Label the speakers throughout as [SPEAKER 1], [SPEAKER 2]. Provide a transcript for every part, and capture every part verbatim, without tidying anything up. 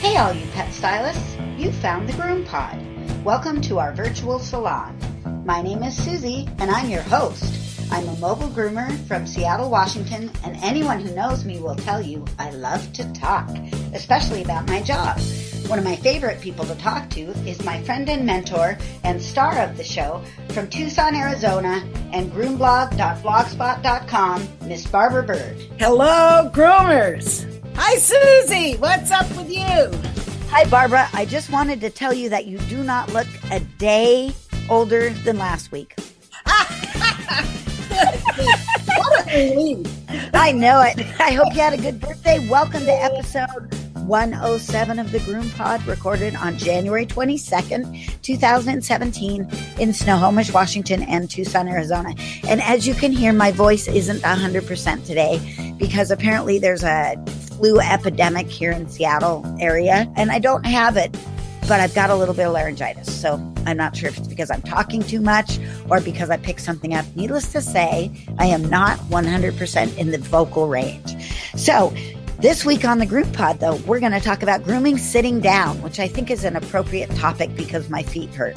[SPEAKER 1] Hey all you pet stylists, you found the Groom Pod. Welcome to our virtual salon. My name is Susie and I'm your host. I'm a mobile groomer from Seattle, Washington, and anyone who knows me will tell you I love to talk, especially about my job. One of my favorite people to talk to is my friend and mentor and star of the show from Tucson, Arizona, and groomblog dot blogspot dot com, Miss Barbara Bird.
[SPEAKER 2] Hello, groomers. Hi, Susie. What's up with you?
[SPEAKER 1] Hi, Barbara. I just wanted to tell you that you do not look a day older than last week.
[SPEAKER 2] What a relief.
[SPEAKER 1] I know it. I hope you had a good birthday. Welcome to episode one oh seven of the Groom Pod, recorded on January twenty-second, twenty seventeen in Snohomish, Washington, and Tucson, Arizona. And as you can hear, my voice isn't one hundred percent today because apparently there's a flu epidemic here in Seattle area, and I don't have it, but I've got a little bit of laryngitis. So I'm not sure if it's because I'm talking too much or because I picked something up. Needless to say, I am not one hundred percent in the vocal range. So this week on the Groom Pod, though, we're going to talk about grooming sitting down, which I think is an appropriate topic because my feet hurt.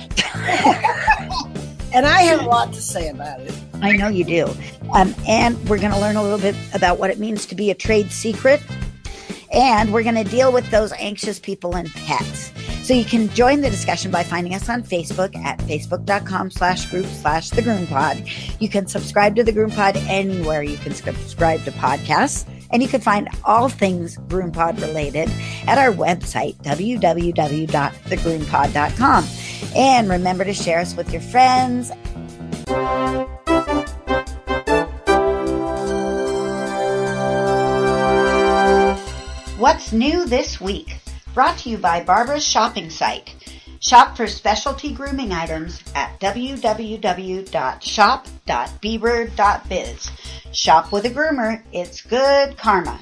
[SPEAKER 2] And I have a lot to say about it.
[SPEAKER 1] I know you do. Um, and we're going to learn a little bit about what it means to be a trade secret. And we're going to deal with those anxious people and pets. So you can join the discussion by finding us on Facebook at facebook.com slash group slash the Groom Pod. You can subscribe to the Groom Pod anywhere you can subscribe to podcasts. And you can find all things Groom Pod related at our website, w w w dot the groom pod dot com. And remember to share us with your friends. What's new this week? Brought to you by Barbara's shopping site. Shop for specialty grooming items at w w w dot shop dot b bird dot biz. Shop with a groomer. It's good karma.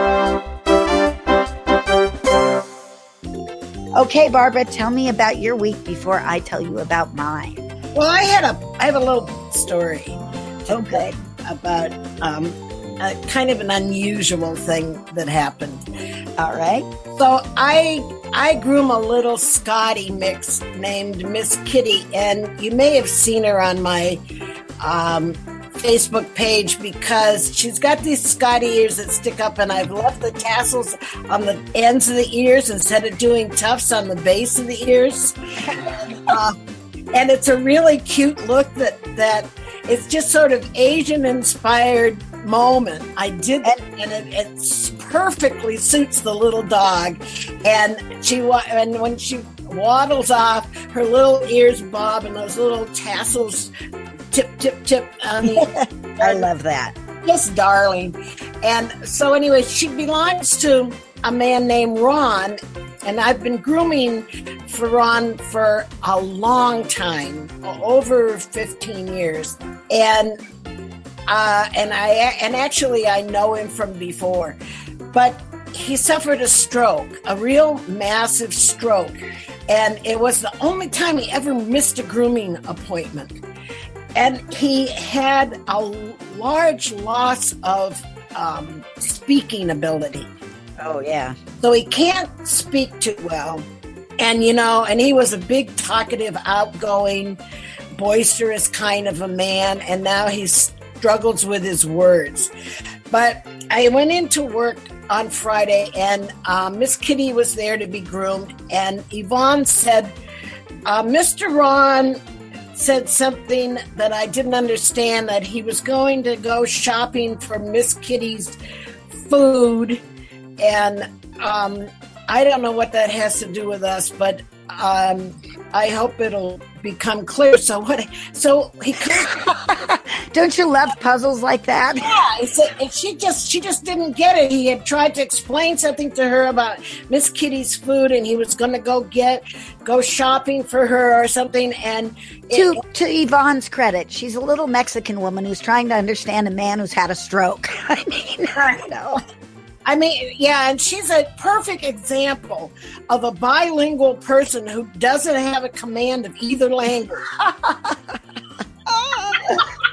[SPEAKER 1] Okay, Barbara, tell me about your week before I tell you about mine.
[SPEAKER 2] Well, I had a, I have a little story.
[SPEAKER 1] Oh, good.
[SPEAKER 2] About um, a kind of an unusual thing that happened.
[SPEAKER 1] All right.
[SPEAKER 2] So I I groom a little Scotty mix named Miss Kitty, and you may have seen her on my um, Facebook page because she's got these Scotty ears that stick up, and I've left the tassels on the ends of the ears instead of doing tufts on the base of the ears. uh, and it's a really cute look that that it's just sort of Asian inspired moment. I did it, and it, it perfectly suits the little dog. And she and when she waddles off, her little ears bob and those little tassels tip, tip, tip on the.
[SPEAKER 1] I love that.
[SPEAKER 2] Just darling. And so anyway, she belongs to a man named Ron, and I've been grooming for Ron for a long time, over fifteen years. And Uh, and I and actually I know him from before, but he suffered a stroke, a real massive stroke, and it was the only time he ever missed a grooming appointment. And he had a large loss of um, speaking ability.
[SPEAKER 1] Oh, yeah.
[SPEAKER 2] So he can't speak too well, and you know, and he was a big, talkative, outgoing, boisterous kind of a man, and now he's struggles with his words. But I went into work on Friday, and uh, Miss Kitty was there to be groomed, and Yvonne said, uh, Mister Ron said something that I didn't understand, that he was going to go shopping for Miss Kitty's food, and um, I don't know what that has to do with us, but um, I hope it'll become clear. So what? So he comes.
[SPEAKER 1] Don't you love puzzles like that?
[SPEAKER 2] Yeah, he said, and she just she just didn't get it. He had tried to explain something to her about Miss Kitty's food, and he was going to go get go shopping for her or something. And
[SPEAKER 1] to
[SPEAKER 2] it,
[SPEAKER 1] to Yvonne's credit, she's a little Mexican woman who's trying to understand a man who's had a stroke. I mean, I know.
[SPEAKER 2] I mean, yeah, and she's a perfect example of a bilingual person who doesn't have a command of either language.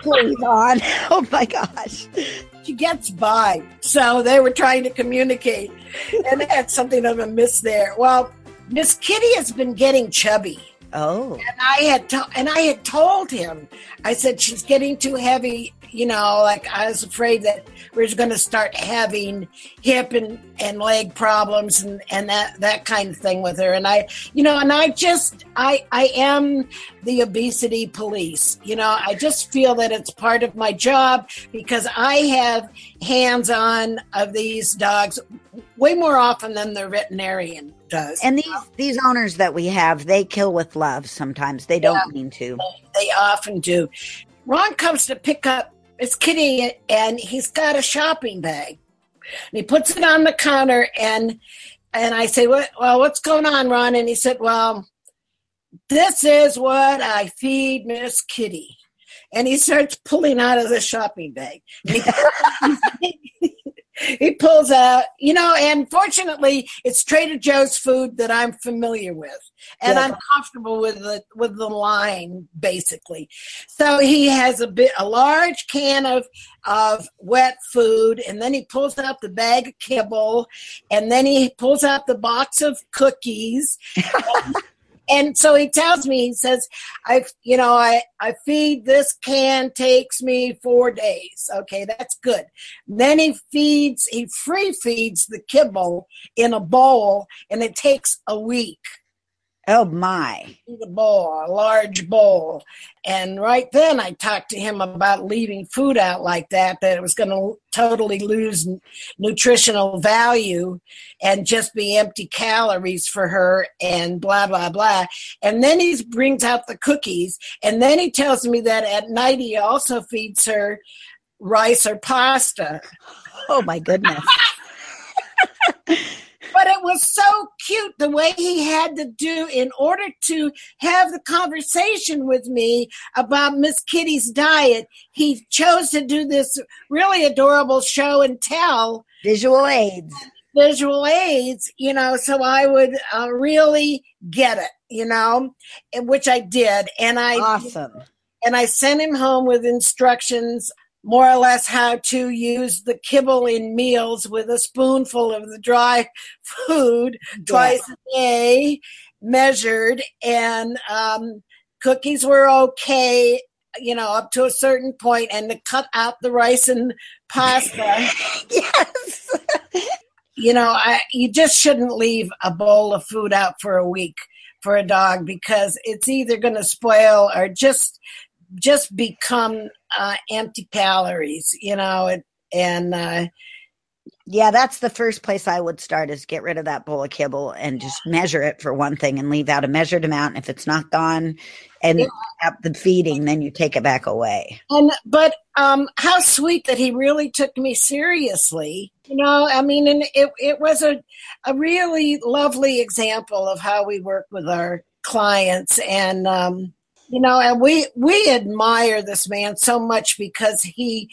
[SPEAKER 1] Please on. Oh my gosh.
[SPEAKER 2] She gets by. So they were trying to communicate. And they had something of a miss there. Well, Miss Kitty has been getting chubby.
[SPEAKER 1] Oh.
[SPEAKER 2] And I had to- and I had told him, I said, she's getting too heavy. You know, like I was afraid that we are going to start having hip and, and leg problems and, and that, that kind of thing with her. And I, you know, and I just, I, I am the obesity police. You know, I just feel that it's part of my job because I have hands-on of these dogs way more often than the veterinarian does.
[SPEAKER 1] And these, these owners that we have, they kill with love sometimes. They don't
[SPEAKER 2] Yeah,
[SPEAKER 1] mean to.
[SPEAKER 2] They often do. Ron comes to pick up his kitty, and he's got a shopping bag. And he puts it on the counter, and and I say, "What? Well, what's going on, Ron?" And he said, "Well, this is what I feed Miss Kitty." And he starts pulling out of the shopping bag. And he, he pulls out, you know, and fortunately, it's Trader Joe's food that I'm familiar with. And
[SPEAKER 1] Yeah.
[SPEAKER 2] I'm comfortable with the with the line, basically. So he has a bit a large can of of wet food, and then he pulls out the bag of kibble, and then he pulls out the box of cookies. and, and so he tells me, he says, I you know, I, I feed this can takes me four days. Okay, that's good. Then he feeds, he free feeds the kibble in a bowl, and it takes a week.
[SPEAKER 1] Oh my.
[SPEAKER 2] The bowl, a large bowl. And right then I talked to him about leaving food out like that, that it was going to totally lose n- nutritional value and just be empty calories for her and blah, blah, blah. And then he brings out the cookies. And then he tells me that at night he also feeds her rice or pasta.
[SPEAKER 1] Oh my goodness.
[SPEAKER 2] But it was so cute the way he had to do in order to have the conversation with me about Miss Kitty's diet. He chose to do this really adorable show and tell.
[SPEAKER 1] Visual aids.
[SPEAKER 2] Visual aids, you know, so I would uh, really get it, you know, and which I did. And I,
[SPEAKER 1] Awesome.
[SPEAKER 2] and I sent him home with instructions more or less how to use the kibble in meals with a spoonful of the dry food twice a day, measured, and um, cookies were okay, you know, up to a certain point, and to cut out the rice and pasta.
[SPEAKER 1] Yes.
[SPEAKER 2] You know, I, you just shouldn't leave a bowl of food out for a week for a dog because it's either going to spoil or just just become uh, empty calories, you know, and, and uh,
[SPEAKER 1] yeah, that's the first place I would start is get rid of that bowl of kibble and just measure it for one thing and leave out a measured amount. And if it's not gone and
[SPEAKER 2] yeah.
[SPEAKER 1] at the feeding, then you take it back away.
[SPEAKER 2] And, but um, how sweet that he really took me seriously. You know, I mean, and it, it was a, a really lovely example of how we work with our clients. And, um, you know, and we, we admire this man so much because he,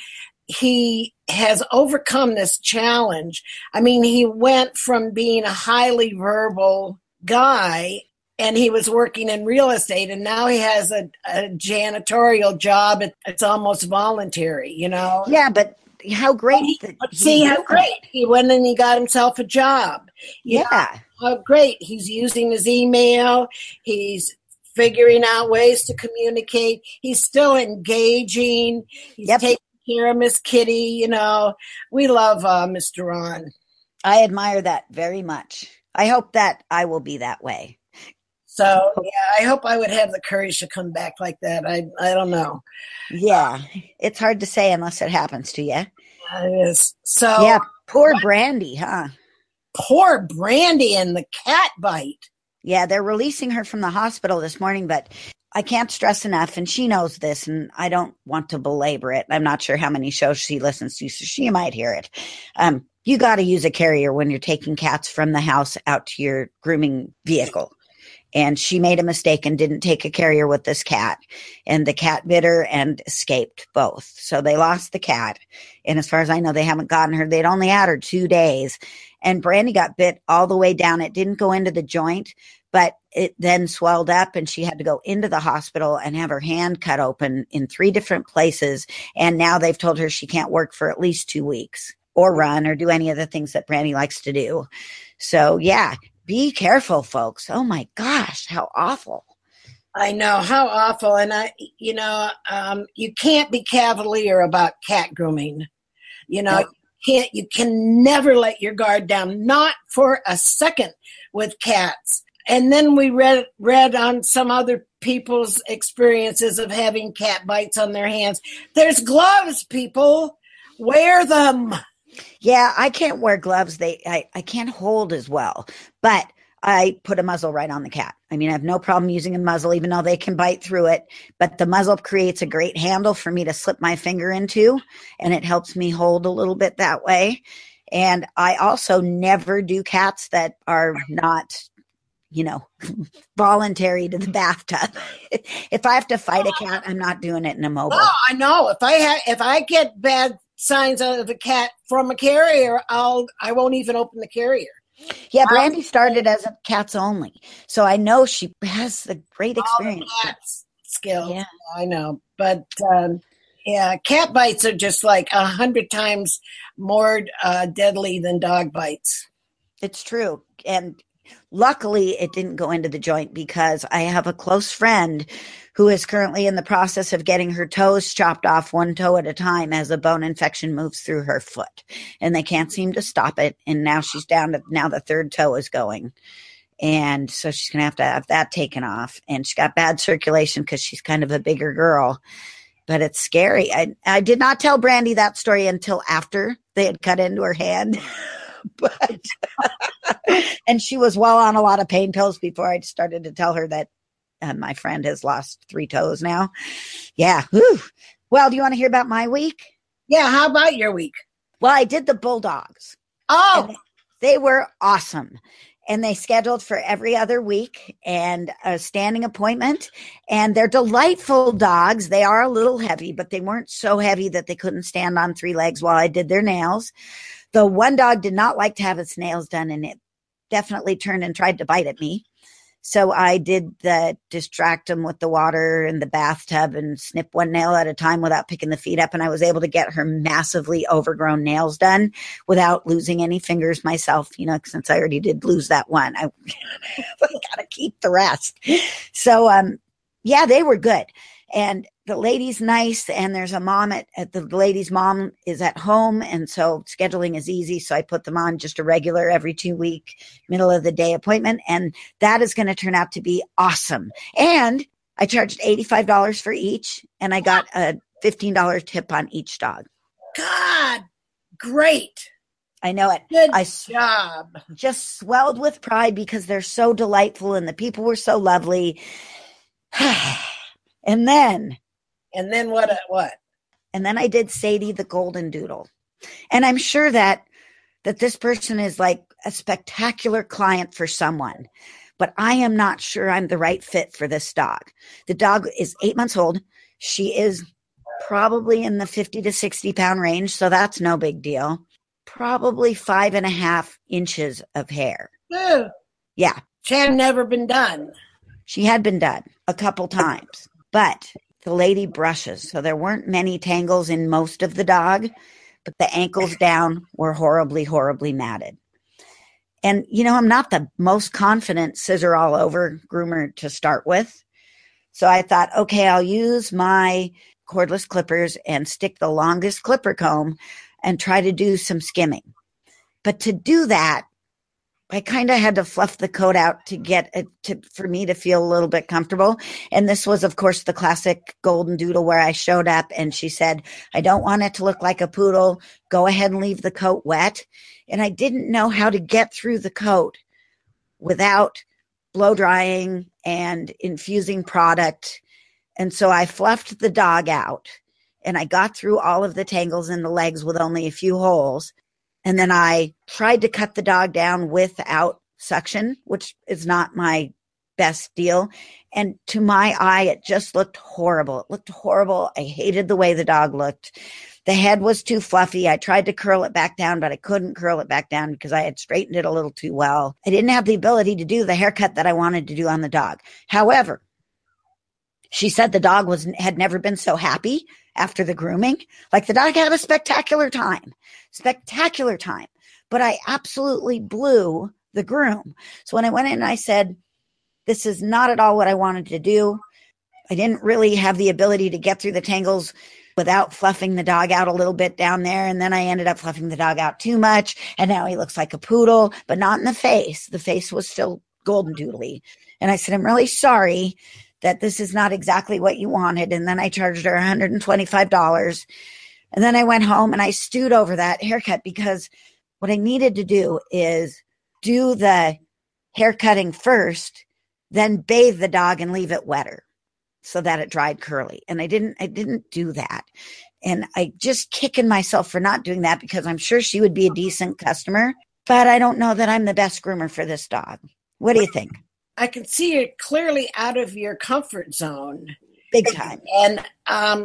[SPEAKER 2] he has overcome this challenge. I mean, he went from being a highly verbal guy and he was working in real estate, and now he has a, a janitorial job. It, it's almost voluntary, you know?
[SPEAKER 1] Yeah, but how great.
[SPEAKER 2] He,
[SPEAKER 1] that
[SPEAKER 2] but see how great. He went and he got himself a job. You
[SPEAKER 1] yeah.
[SPEAKER 2] know, how great. He's using his email. He's figuring out ways to communicate. He's still engaging. He's
[SPEAKER 1] Yep.
[SPEAKER 2] taking care of Miss Kitty. You know, we love uh, Mister Ron.
[SPEAKER 1] I admire that very much. I hope that I will be that way.
[SPEAKER 2] So, yeah, I hope I would have the courage to come back like that. I I don't know.
[SPEAKER 1] Yeah. It's hard to say unless it happens to you.
[SPEAKER 2] It is. So,
[SPEAKER 1] Yeah. Poor Brandy, huh?
[SPEAKER 2] poor Brandy and the cat bite.
[SPEAKER 1] Yeah, they're releasing her from the hospital this morning, but I can't stress enough, and she knows this, and I don't want to belabor it. I'm not sure how many shows she listens to, so she might hear it. Um, you got to use a carrier when you're taking cats from the house out to your grooming vehicle. and she made a mistake and didn't take a carrier with this cat, and the cat bit her and escaped both. So they lost the cat. And as far as I know, they haven't gotten her. They'd only had her two days, and Brandy got bit all the way down. It didn't go into the joint, but it then swelled up, and she had to go into the hospital and have her hand cut open in three different places. And now they've told her she can't work for at least two weeks or run or do any of the things that Brandy likes to do. So yeah, be careful, folks. Oh my gosh, how awful.
[SPEAKER 2] I know, how awful. And I, you know, um, you can't be cavalier about cat grooming. You know,
[SPEAKER 1] Nope.
[SPEAKER 2] you can't, you can never let your guard down, not for a second with cats. And then we read read on some other people's experiences of having cat bites on their hands. There's gloves, people. Wear them.
[SPEAKER 1] Yeah, I can't wear gloves. They, I, I can't hold as well, but I put a muzzle right on the cat. I mean, I have no problem using a muzzle, even though they can bite through it, but the muzzle creates a great handle for me to slip my finger into, and it helps me hold a little bit that way. And I also never do cats that are not, you know, voluntary to the bathtub. If I have to fight a cat, I'm not doing it in a mobile.
[SPEAKER 2] Oh, I know. If I ha- if I get bad signs of a cat from a carrier, I'll I won't even open the carrier.
[SPEAKER 1] Yeah, Brandy started as a cats only, so I know she has a great experience.
[SPEAKER 2] All the cats skills.
[SPEAKER 1] Yeah.
[SPEAKER 2] I know, but um, yeah, cat bites are just like a hundred times more uh, deadly than dog bites.
[SPEAKER 1] It's true. And luckily it didn't go into the joint, because I have a close friend who is currently in the process of getting her toes chopped off one toe at a time as a bone infection moves through her foot, and they can't seem to stop it. And now she's down to, now the third toe is going. And so she's going to have to have that taken off. And she got bad circulation because she's kind of a bigger girl, but it's scary. I, I did not tell Brandy that story until after they had cut into her hand. But and she was well on a lot of pain pills before I started to tell her that uh, my friend has lost three toes now. Yeah. Whew. Well, do you want to hear about my week?
[SPEAKER 2] Yeah. How about your week?
[SPEAKER 1] Well, I did the bulldogs.
[SPEAKER 2] Oh,
[SPEAKER 1] And they were awesome. And they scheduled for every other week and a standing appointment. And they're delightful dogs. They are a little heavy, but they weren't so heavy that they couldn't stand on three legs while I did their nails. The one dog did not like to have its nails done, and it definitely turned and tried to bite at me. So I did the distract them with the water in the bathtub and snip one nail at a time without picking the feet up. And I was able to get her massively overgrown nails done without losing any fingers myself, you know, since I already did lose that one. I, I got to keep the rest. So, um, yeah, they were good. And the lady's nice, and there's a mom at, at the lady's mom is at home, and so scheduling is easy. So I put them on just a regular every two week middle of the day appointment, and that is going to turn out to be awesome. And I charged eighty-five dollars for each, and I got a fifteen dollars tip on each dog.
[SPEAKER 2] God, great.
[SPEAKER 1] I know it.
[SPEAKER 2] Good
[SPEAKER 1] I
[SPEAKER 2] job.
[SPEAKER 1] just swelled with pride because they're so delightful, and the people were so lovely. And then,
[SPEAKER 2] and then what? What?
[SPEAKER 1] And then I did Sadie the Golden Doodle. And I'm sure that, that this person is like a spectacular client for someone, but I am not sure I'm the right fit for this dog. The dog is eight months old. She is probably in the fifty to sixty pound range. So that's no big deal. Probably five and a half inches of hair.
[SPEAKER 2] Ooh,
[SPEAKER 1] Yeah.
[SPEAKER 2] she had never been done.
[SPEAKER 1] She had been done a couple times. But the lady brushes, so there weren't many tangles in most of the dog, but the ankles down were horribly, horribly matted. And, you know, I'm not the most confident scissor all over groomer to start with. So I thought, okay, I'll use my cordless clippers and stick the longest clipper comb and try to do some skimming. But to do that, I kind of had to fluff the coat out to get it to, for me to feel a little bit comfortable. And this was, of course, the classic Golden Doodle where I showed up and she said, I don't want it to look like a poodle. Go ahead and leave the coat wet. And I didn't know how to get through the coat without blow drying and infusing product. And so I fluffed the dog out and I got through all of the tangles in the legs with only a few holes. And then I tried to cut the dog down without suction, which is not my best deal. And to my eye, it just looked horrible. It looked horrible. I hated the way the dog looked. The head was too fluffy. I tried to curl it back down, but I couldn't curl it back down because I had straightened it a little too well. I didn't have the ability to do the haircut that I wanted to do on the dog. However, she said the dog was had never been so happy after the grooming. Like, the dog had a spectacular time, spectacular time, but I absolutely blew the groom. So when I went in and I said, this is not at all what I wanted to do. I didn't really have the ability to get through the tangles without fluffing the dog out a little bit down there. And then I ended up fluffing the dog out too much. And now he looks like a poodle, but not in the face. The face was still golden doodly. And I said, I'm really sorry that this is not exactly what you wanted. And then I charged her one hundred twenty-five dollars. And then I went home and I stewed over that haircut, because what I needed to do is do the haircutting first, then bathe the dog and leave it wetter so that it dried curly. And I didn't, I didn't do that. And I just kicking myself for not doing that, because I'm sure she would be a decent customer, but I don't know that I'm the best groomer for this dog. What do you think?
[SPEAKER 2] I can see you're clearly out of your comfort zone.
[SPEAKER 1] Big time.
[SPEAKER 2] And um,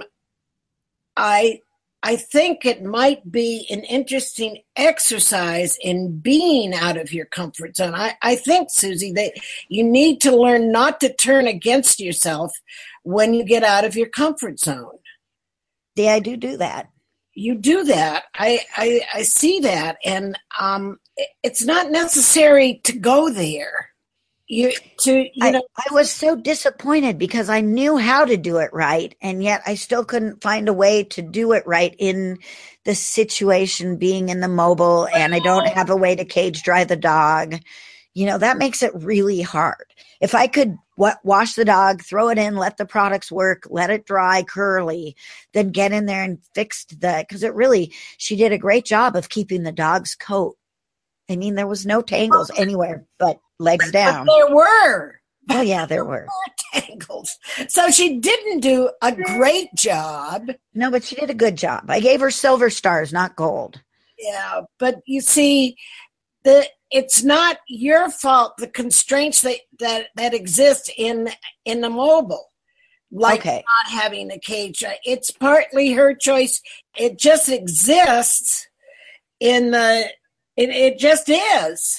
[SPEAKER 2] I I think it might be an interesting exercise in being out of your comfort zone. I, I think, Susie, that you need to learn not to turn against yourself when you get out of your comfort zone.
[SPEAKER 1] Yeah, I do do that.
[SPEAKER 2] You do that. I, I, I see that. And um, it's not necessary to go there. You to you
[SPEAKER 1] I,
[SPEAKER 2] know
[SPEAKER 1] I was so disappointed because I knew how to do it right, and yet I still couldn't find a way to do it right in the situation, being in the mobile, and I don't have a way to cage dry the dog. You know, that makes it really hard. If I could w- wash the dog, throw it in, let the products work, let it dry curly, then get in there and fix the, because it really, she did a great job of keeping the dog's coat. I mean, there was no tangles anywhere but legs down.
[SPEAKER 2] But there were.
[SPEAKER 1] Oh, yeah, there were.
[SPEAKER 2] There were tangles. So she didn't do a great job.
[SPEAKER 1] No, but she did a good job. I gave her silver stars, not gold.
[SPEAKER 2] Yeah, but you see, the it's not your fault, the constraints that, that, that exist in in the mobile. Like
[SPEAKER 1] okay.
[SPEAKER 2] Not having a cage. It's partly her choice. It just exists in the... It it just is.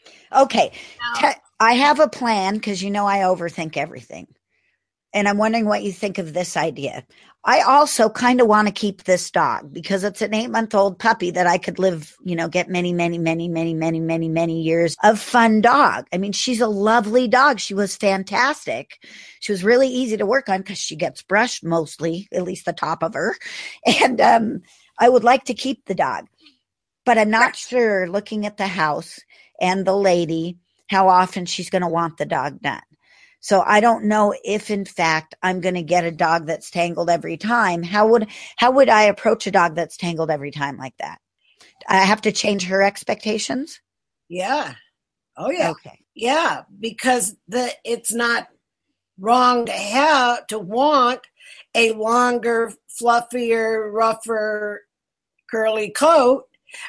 [SPEAKER 1] Okay. Te- I have a plan, because you know I overthink everything. And I'm wondering what you think of this idea. I also kind of want to keep this dog because it's an eight-month-old puppy that I could live, you know, get many, many, many, many, many, many, many years of fun dog. I mean, she's a lovely dog. She was fantastic. She was really easy to work on because she gets brushed mostly, at least the top of her. And um, I would like to keep the dog. But I'm not sure, looking at the house and the lady, how often she's going to want the dog done. So I don't know if, in fact, I'm going to get a dog that's tangled every time. How would how would I approach a dog that's tangled every time like that? I have to change her expectations?
[SPEAKER 2] Yeah. Oh, yeah.
[SPEAKER 1] Okay.
[SPEAKER 2] Yeah, because the it's not wrong to have, to want a longer, fluffier, rougher, curly coat.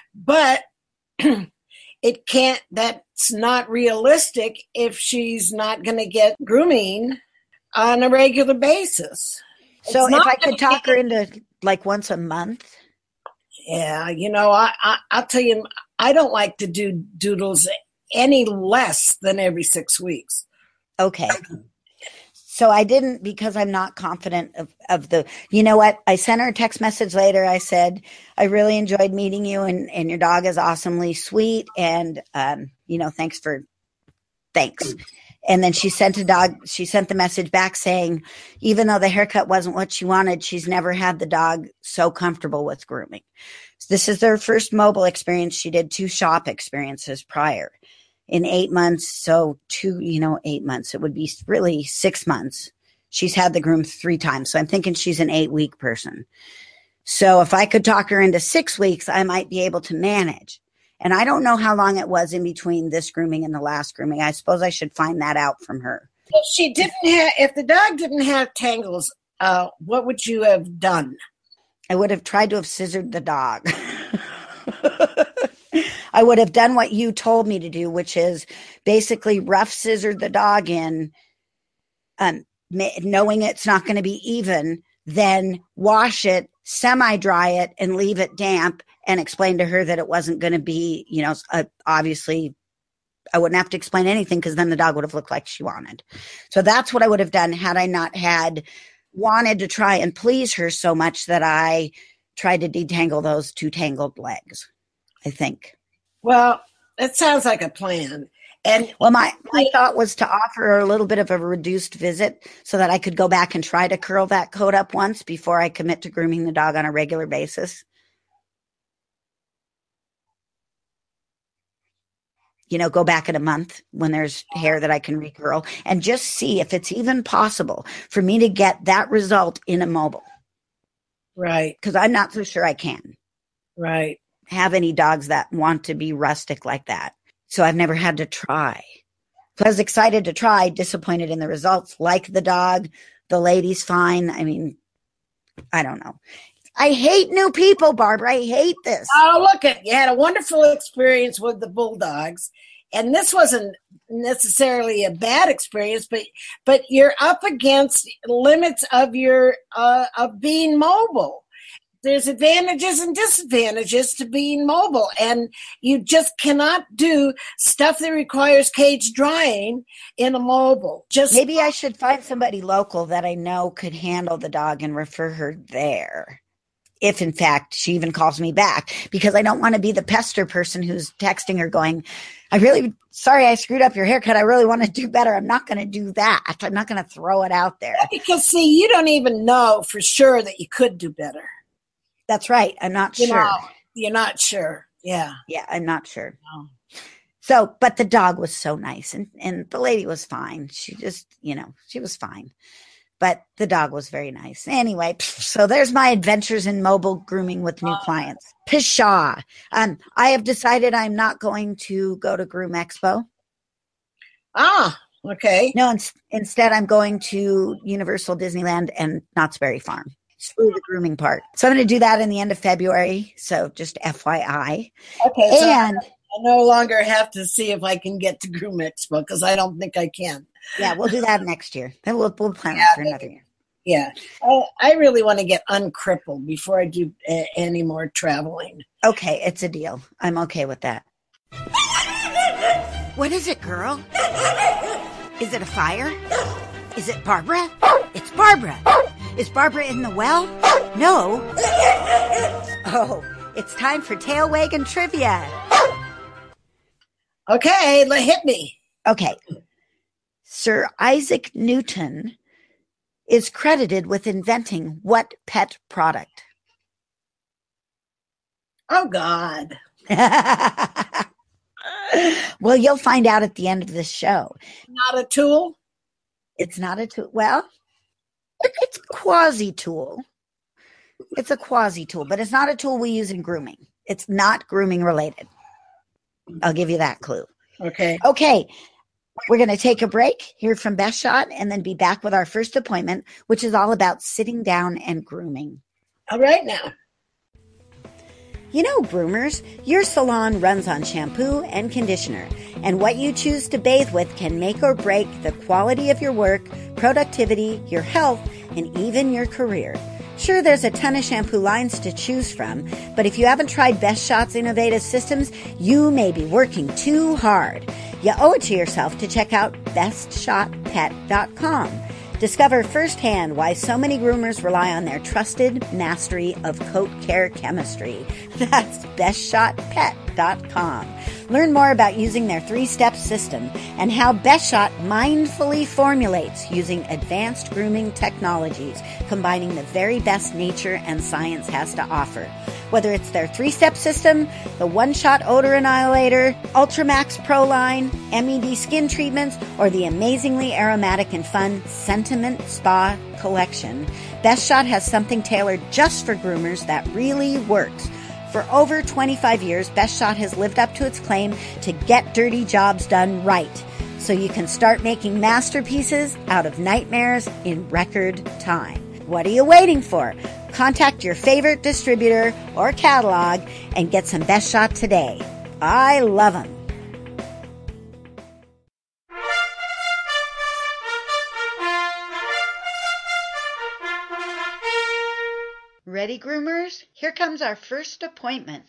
[SPEAKER 2] But it can't, that's not realistic if she's not going to get grooming on a regular basis.
[SPEAKER 1] So
[SPEAKER 2] It's
[SPEAKER 1] if
[SPEAKER 2] not
[SPEAKER 1] I could
[SPEAKER 2] gonna
[SPEAKER 1] talk her into like once a month?
[SPEAKER 2] Yeah, you know, I, I, I'll tell you, I don't like to do doodles any less than every six weeks.
[SPEAKER 1] Okay. So I didn't, because I'm not confident of, of the, you know what? I sent her a text message later. I said, I really enjoyed meeting you, and, and your dog is awesomely sweet. And, um, you know, thanks for, thanks. And then she sent a dog, she sent the message back saying, even though the haircut wasn't what she wanted, she's never had the dog so comfortable with grooming. So this is their first mobile experience. She did two shop experiences prior. In eight months, so two, you know, eight months, it would be really six months. She's had the groom three times. So I'm thinking she's an eight week person. So if I could talk her into six weeks, I might be able to manage. And I don't know how long it was in between this grooming and the last grooming. I suppose I should find that out from her.
[SPEAKER 2] If she didn't have, if the dog didn't have tangles, uh, what would you have done?
[SPEAKER 1] I would have tried to have scissored the dog. I would have done what you told me to do, which is basically rough scissored the dog in, um, knowing it's not going to be even, then wash it, semi-dry it, and leave it damp, and explain to her that it wasn't going to be, you know, uh, obviously I wouldn't have to explain anything because then the dog would have looked like she wanted. So that's what I would have done had I not had wanted to try and please her so much that I tried to detangle those two tangled legs, I think.
[SPEAKER 2] Well, it sounds like a plan. And
[SPEAKER 1] well, my, my thought was to offer her a little bit of a reduced visit so that I could go back and try to curl that coat up once before I commit to grooming the dog on a regular basis. You know, go back in a month when there's hair that I can recurl and just see if it's even possible for me to get that result in a mobile.
[SPEAKER 2] Right.
[SPEAKER 1] Because I'm not so sure I can.
[SPEAKER 2] Right.
[SPEAKER 1] Have any dogs that want to be rustic like that. So I've never had to try. So I was excited to try, disappointed in the results. Like the dog, the lady's fine. I mean, I don't know. I hate new people, Barbara. I hate this.
[SPEAKER 2] Oh, look at you had a wonderful experience with the bulldogs, and this wasn't necessarily a bad experience, but but you're up against limits of your uh, of being mobile. There's advantages and disadvantages to being mobile, and you just cannot do stuff that requires cage drying in a mobile. Just
[SPEAKER 1] maybe I should find somebody local that I know could handle the dog and refer her there. If, in fact, she even calls me back, because I don't want to be the pester person who's texting her going, I really, sorry, I screwed up your haircut. I really want to do better. I'm not going to do that. I'm not going to throw it out there.
[SPEAKER 2] Because, see, you don't even know for sure that you could do better.
[SPEAKER 1] That's right. I'm not
[SPEAKER 2] you
[SPEAKER 1] sure.
[SPEAKER 2] Know, you're not sure. Yeah.
[SPEAKER 1] Yeah, I'm not sure.
[SPEAKER 2] No.
[SPEAKER 1] So, but the dog was so nice, and, and the lady was fine. She just, you know, she was fine. But the dog was very nice. Anyway, so there's my adventures in mobile grooming with new clients. Pshaw. Um, I have decided I'm not going to go to Groom Expo.
[SPEAKER 2] Ah, okay.
[SPEAKER 1] No, in, instead I'm going to Universal Disneyland and Knott's Berry Farm. Screw the grooming part. So I'm going to do that in the end of February. So just F Y I.
[SPEAKER 2] Okay. So
[SPEAKER 1] and
[SPEAKER 2] I no longer have to see if I can get to Groom Expo because I don't think I can.
[SPEAKER 1] Yeah, we'll do that next year. Then we'll, we'll plan
[SPEAKER 2] yeah,
[SPEAKER 1] it for another year.
[SPEAKER 2] Yeah. I, I really want to get uncrippled before I do a, any more traveling.
[SPEAKER 1] Okay, it's a deal. I'm okay with that. What is it, girl? Is it a fire? Is it Barbara? It's Barbara. Is Barbara in the well? No. Oh, it's time for Tail Wagon Trivia.
[SPEAKER 2] Okay, hit me.
[SPEAKER 1] Okay. Sir Isaac Newton is credited with inventing what pet product?
[SPEAKER 2] Oh, God.
[SPEAKER 1] Well, you'll find out at the end of this show.
[SPEAKER 2] Not a tool?
[SPEAKER 1] It's not a tool. Well, it's a quasi-tool. It's a quasi-tool, but it's not a tool we use in grooming. It's not grooming related. I'll give you that clue.
[SPEAKER 2] Okay.
[SPEAKER 1] Okay. We're going to take a break, hear from Best Shot, and then be back with our first appointment, which is all about sitting down and grooming.
[SPEAKER 2] All right now.
[SPEAKER 1] You know, groomers, your salon runs on shampoo and conditioner, and what you choose to bathe with can make or break the quality of your work, productivity, your health, and even your career. Sure, there's a ton of shampoo lines to choose from, but if you haven't tried Best Shot's innovative systems, you may be working too hard. You owe it to yourself to check out best shot pet dot com. Discover firsthand why so many groomers rely on their trusted mastery of coat care chemistry. That's best shot pet dot com. Learn more about using their three-step system and how Best Shot mindfully formulates using advanced grooming technologies, combining the very best nature and science has to offer. Whether it's their three-step system, the one-shot odor annihilator, Ultramax Pro line, M E D skin treatments, or the amazingly aromatic and fun Sentiment Spa collection, Best Shot has something tailored just for groomers that really works. For over twenty-five years, Best Shot has lived up to its claim to get dirty jobs done right, so you can start making masterpieces out of nightmares in record time. What are you waiting for? Contact your favorite distributor or catalog and get some Best Shot today. I love them. Ready, groomers? Here comes our first appointment.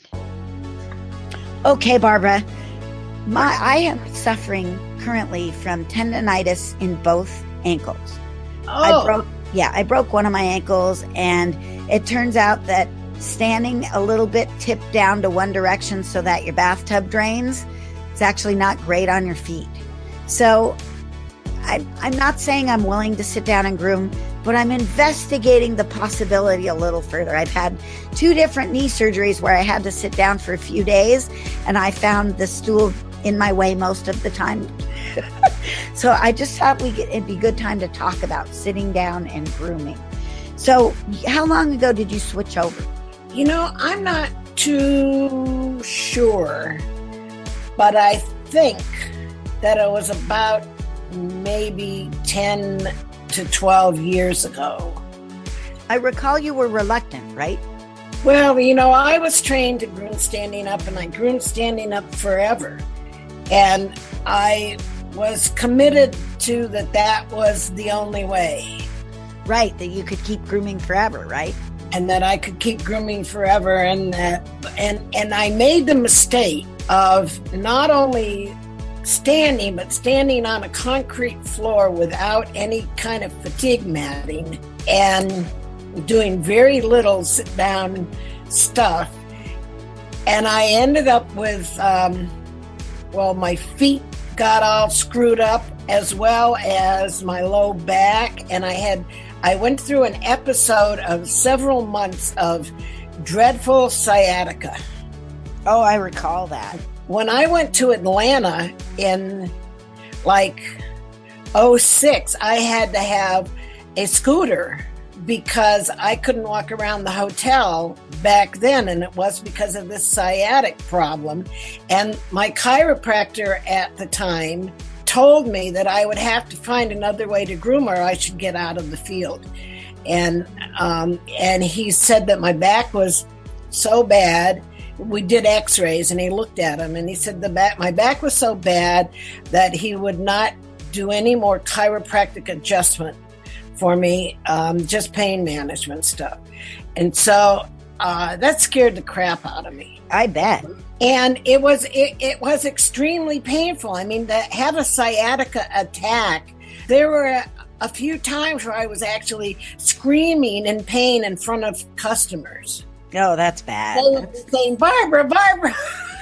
[SPEAKER 1] Okay, Barbara. My I am suffering currently from tendonitis in both ankles.
[SPEAKER 2] Oh.
[SPEAKER 1] I broke yeah, I broke one of my ankles, and it turns out that standing a little bit tipped down to one direction so that your bathtub drains, it's actually not great on your feet. So I, I'm not saying I'm willing to sit down and groom, but I'm investigating the possibility a little further. I've had two different knee surgeries where I had to sit down for a few days, and I found the stool in my way most of the time. So I just thought we could, it'd be a good time to talk about sitting down and grooming. So how long ago did you switch over?
[SPEAKER 2] You know, I'm not too sure, but I think that it was about maybe ten to twelve years ago.
[SPEAKER 1] I recall you were reluctant, right?
[SPEAKER 2] Well, you know, I was trained to groom standing up, and I groomed standing up forever. And I was committed to that that was the only way.
[SPEAKER 1] Right, that you could keep grooming forever, right?
[SPEAKER 2] And that I could keep grooming forever. And that, and, and I made the mistake of not only standing, but standing on a concrete floor without any kind of fatigue matting and doing very little sit-down stuff. And I ended up with, um, well, my feet got all screwed up, as well as my low back. And I had, I went through an episode of several months of dreadful sciatica.
[SPEAKER 1] Oh, I recall that.
[SPEAKER 2] When I went to Atlanta in like oh six, I had to have a scooter because I couldn't walk around the hotel back then, and it was because of this sciatic problem. And my chiropractor at the time told me that I would have to find another way to groom, or I should get out of the field. And um, and he said that my back was so bad. We did x-rays, and he looked at them, and he said the back, my back was so bad that he would not do any more chiropractic adjustment for me, um, just pain management stuff. And so uh, that scared the crap out of me.
[SPEAKER 1] I bet.
[SPEAKER 2] And it was it, it was extremely painful. I mean, to have a sciatica attack, there were a, a few times where I was actually screaming in pain in front of customers.
[SPEAKER 1] Oh, that's bad.
[SPEAKER 2] They were saying, Barbara, Barbara.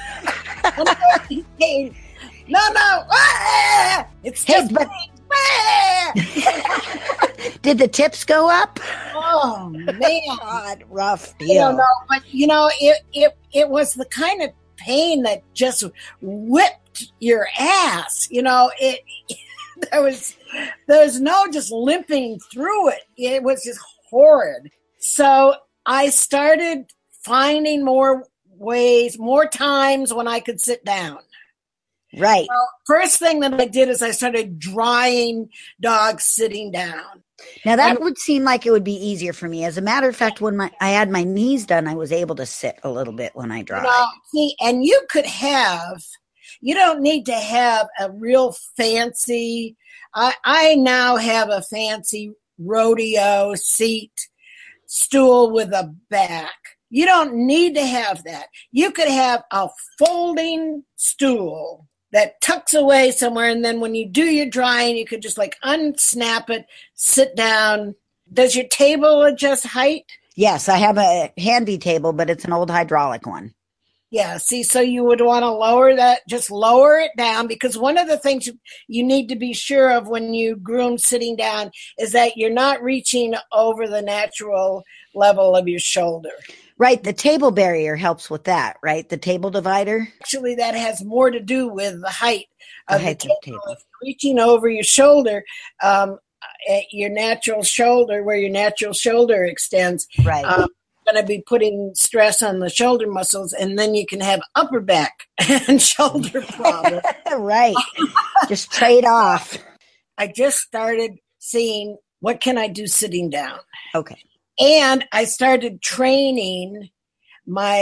[SPEAKER 2] saying, no, no. Ah, it's just
[SPEAKER 1] hey, but-
[SPEAKER 2] pain. Ah.
[SPEAKER 1] Did the tips go up?
[SPEAKER 2] Oh, man.
[SPEAKER 1] God, rough deal.
[SPEAKER 2] I don't know, but, you know, it, it, it was the kind of pain that just whipped your ass. You know, it, there was, there was no just limping through it. It was just horrid. So I started finding more ways, more times when I could sit down.
[SPEAKER 1] Right.
[SPEAKER 2] Well, first thing that I did is I started drying dogs sitting down.
[SPEAKER 1] Now that
[SPEAKER 2] and,
[SPEAKER 1] would seem like it would be easier for me. As a matter of fact, when my I had my knees done, I was able to sit a little bit when I dried.
[SPEAKER 2] You know, see, and you could have, you don't need to have a real fancy, I, I now have a fancy rodeo seat stool with a back. You don't need to have that. You could have a folding stool that tucks away somewhere, and then when you do your drying, you could just like unsnap it, sit down. Does your table adjust height?
[SPEAKER 1] Yes, I have a handy table, but it's an old hydraulic one.
[SPEAKER 2] Yeah, see, so you would want to lower that, just lower it down, because one of the things you, you need to be sure of when you groom sitting down is that you're not reaching over the natural level of your shoulder.
[SPEAKER 1] Right, the table barrier helps with that, right? The table divider?
[SPEAKER 2] Actually, that has more to do with the height
[SPEAKER 1] The
[SPEAKER 2] of
[SPEAKER 1] height
[SPEAKER 2] the
[SPEAKER 1] of
[SPEAKER 2] table.
[SPEAKER 1] the table.
[SPEAKER 2] If you're reaching over your shoulder, um, at your natural shoulder, where your natural shoulder extends,
[SPEAKER 1] Right.
[SPEAKER 2] um, going to be putting stress on the shoulder muscles, and then you can have upper back and shoulder problems.
[SPEAKER 1] Right. Just trade off.
[SPEAKER 2] I just started seeing what can I do sitting down.
[SPEAKER 1] Okay.
[SPEAKER 2] And I started training my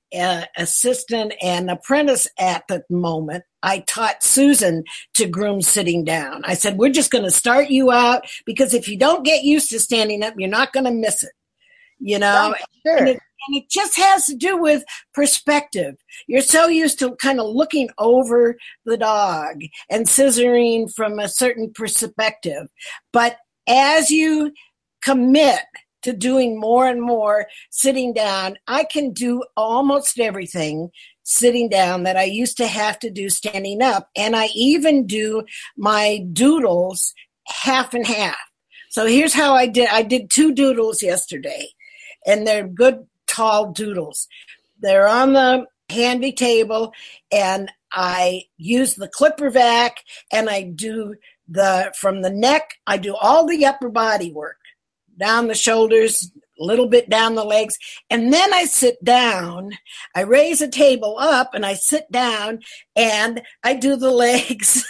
[SPEAKER 2] uh, assistant and apprentice at the moment, I taught Susan to groom sitting down. I said, we're just going to start you out because if you don't get used to standing up, you're not going to miss it. You know,
[SPEAKER 1] Right, sure.
[SPEAKER 2] and, it, and it just has to do with perspective. You're so used to kind of looking over the dog and scissoring from a certain perspective. But as you commit to doing more and more sitting down, I can do almost everything sitting down that I used to have to do standing up. And I even do my doodles half and half. So here's how I did. I did two doodles yesterday, and they're good tall doodles. They're on the handy table, and I use the clipper vac, and I do the, from the neck, I do all the upper body work, down the shoulders, a little bit down the legs, and then I sit down. I raise a table up, and I sit down, and I do the legs.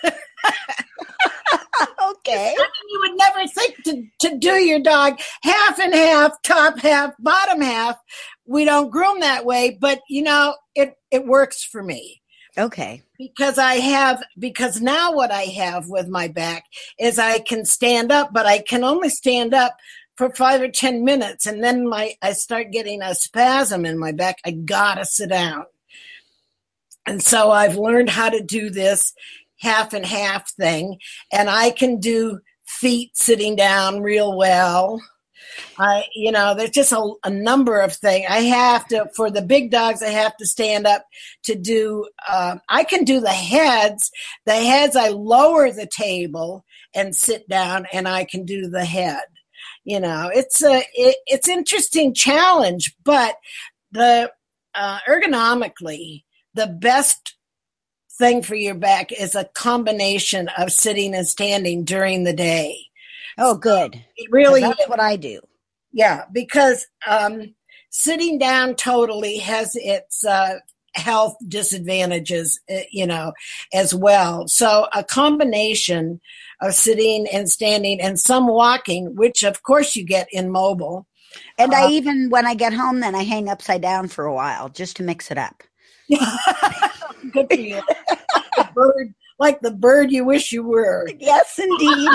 [SPEAKER 1] Okay.
[SPEAKER 2] I mean, you would never think to, to do your dog half and half, top half, bottom half. We don't groom that way, but you know, it, it works for me.
[SPEAKER 1] Okay.
[SPEAKER 2] Because I have, because now what I have with my back is I can stand up, but I can only stand up for five or ten minutes. And then my, I start getting a spasm in my back. I gotta sit down. And so I've learned how to do this half and half thing, and I can do feet sitting down real well. I, you know, there's just a, a number of things. I have to, for the big dogs, I have to stand up to do, uh, I can do the heads. The heads, I lower the table and sit down, and I can do the head. You know, it's a, it, it's interesting challenge, but the, uh, ergonomically, the best thing for your back is a combination of sitting and standing during the day.
[SPEAKER 1] Oh, good.
[SPEAKER 2] It really
[SPEAKER 1] that's
[SPEAKER 2] is.
[SPEAKER 1] what I do.
[SPEAKER 2] Yeah, because um, sitting down totally has its uh, health disadvantages, uh, you know, as well. So a combination of sitting and standing and some walking, which of course you get in mobile.
[SPEAKER 1] And
[SPEAKER 2] uh,
[SPEAKER 1] I even, when I get home, then I hang upside down for a while just to mix it up.
[SPEAKER 2] Good for you. Like the bird, like the bird you wish you were.
[SPEAKER 1] Yes, indeed.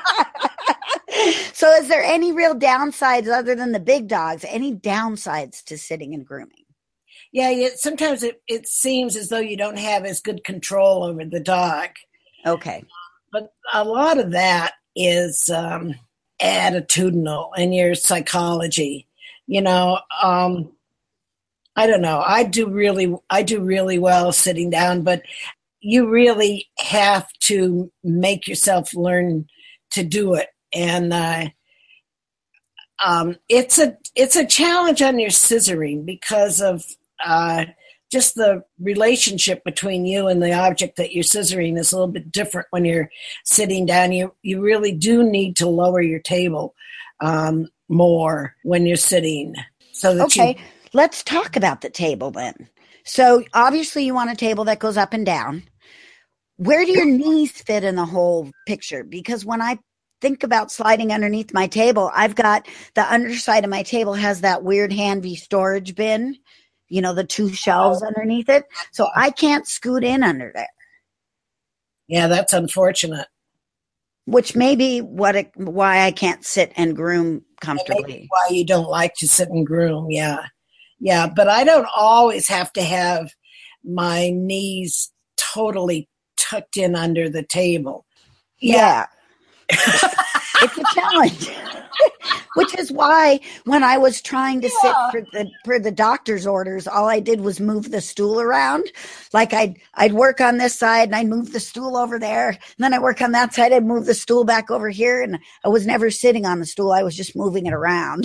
[SPEAKER 1] So is there any real downsides other than the big dogs? Any downsides to sitting and grooming?
[SPEAKER 2] Yeah, yeah sometimes it, it seems as though you don't have as good control over the dog.
[SPEAKER 1] Okay.
[SPEAKER 2] But a lot of that is um, attitudinal and your psychology. You know, um, I don't know. I do really, I do really well sitting down, but you really have to make yourself learn to do it. And uh, um, it's a it's a challenge on your scissoring because of uh, just the relationship between you and the object that you're scissoring is a little bit different when you're sitting down. You you really do need to lower your table um, more when you're sitting. So that
[SPEAKER 1] okay,
[SPEAKER 2] you-
[SPEAKER 1] let's talk about the table then. So obviously you want a table that goes up and down. Where do your knees fit in the whole picture? Because when I think about sliding underneath my table, I've got the underside of my table has that weird handy storage bin, you know, the two shelves underneath it. So I can't scoot in under there.
[SPEAKER 2] Yeah, that's unfortunate.
[SPEAKER 1] Which may be what it, why I can't sit and groom comfortably.
[SPEAKER 2] Why you don't like to sit and groom, yeah. Yeah, but I don't always have to have my knees totally tucked in under the table.
[SPEAKER 1] Yeah. It's a challenge. Which is why when I was trying to sit
[SPEAKER 2] Yeah.
[SPEAKER 1] for the for the doctor's orders, all I did was move the stool around. Like I'd I'd work on this side and I'd move the stool over there. And then I work on that side, I'd move the stool back over here. And I was never sitting on the stool. I was just moving it around.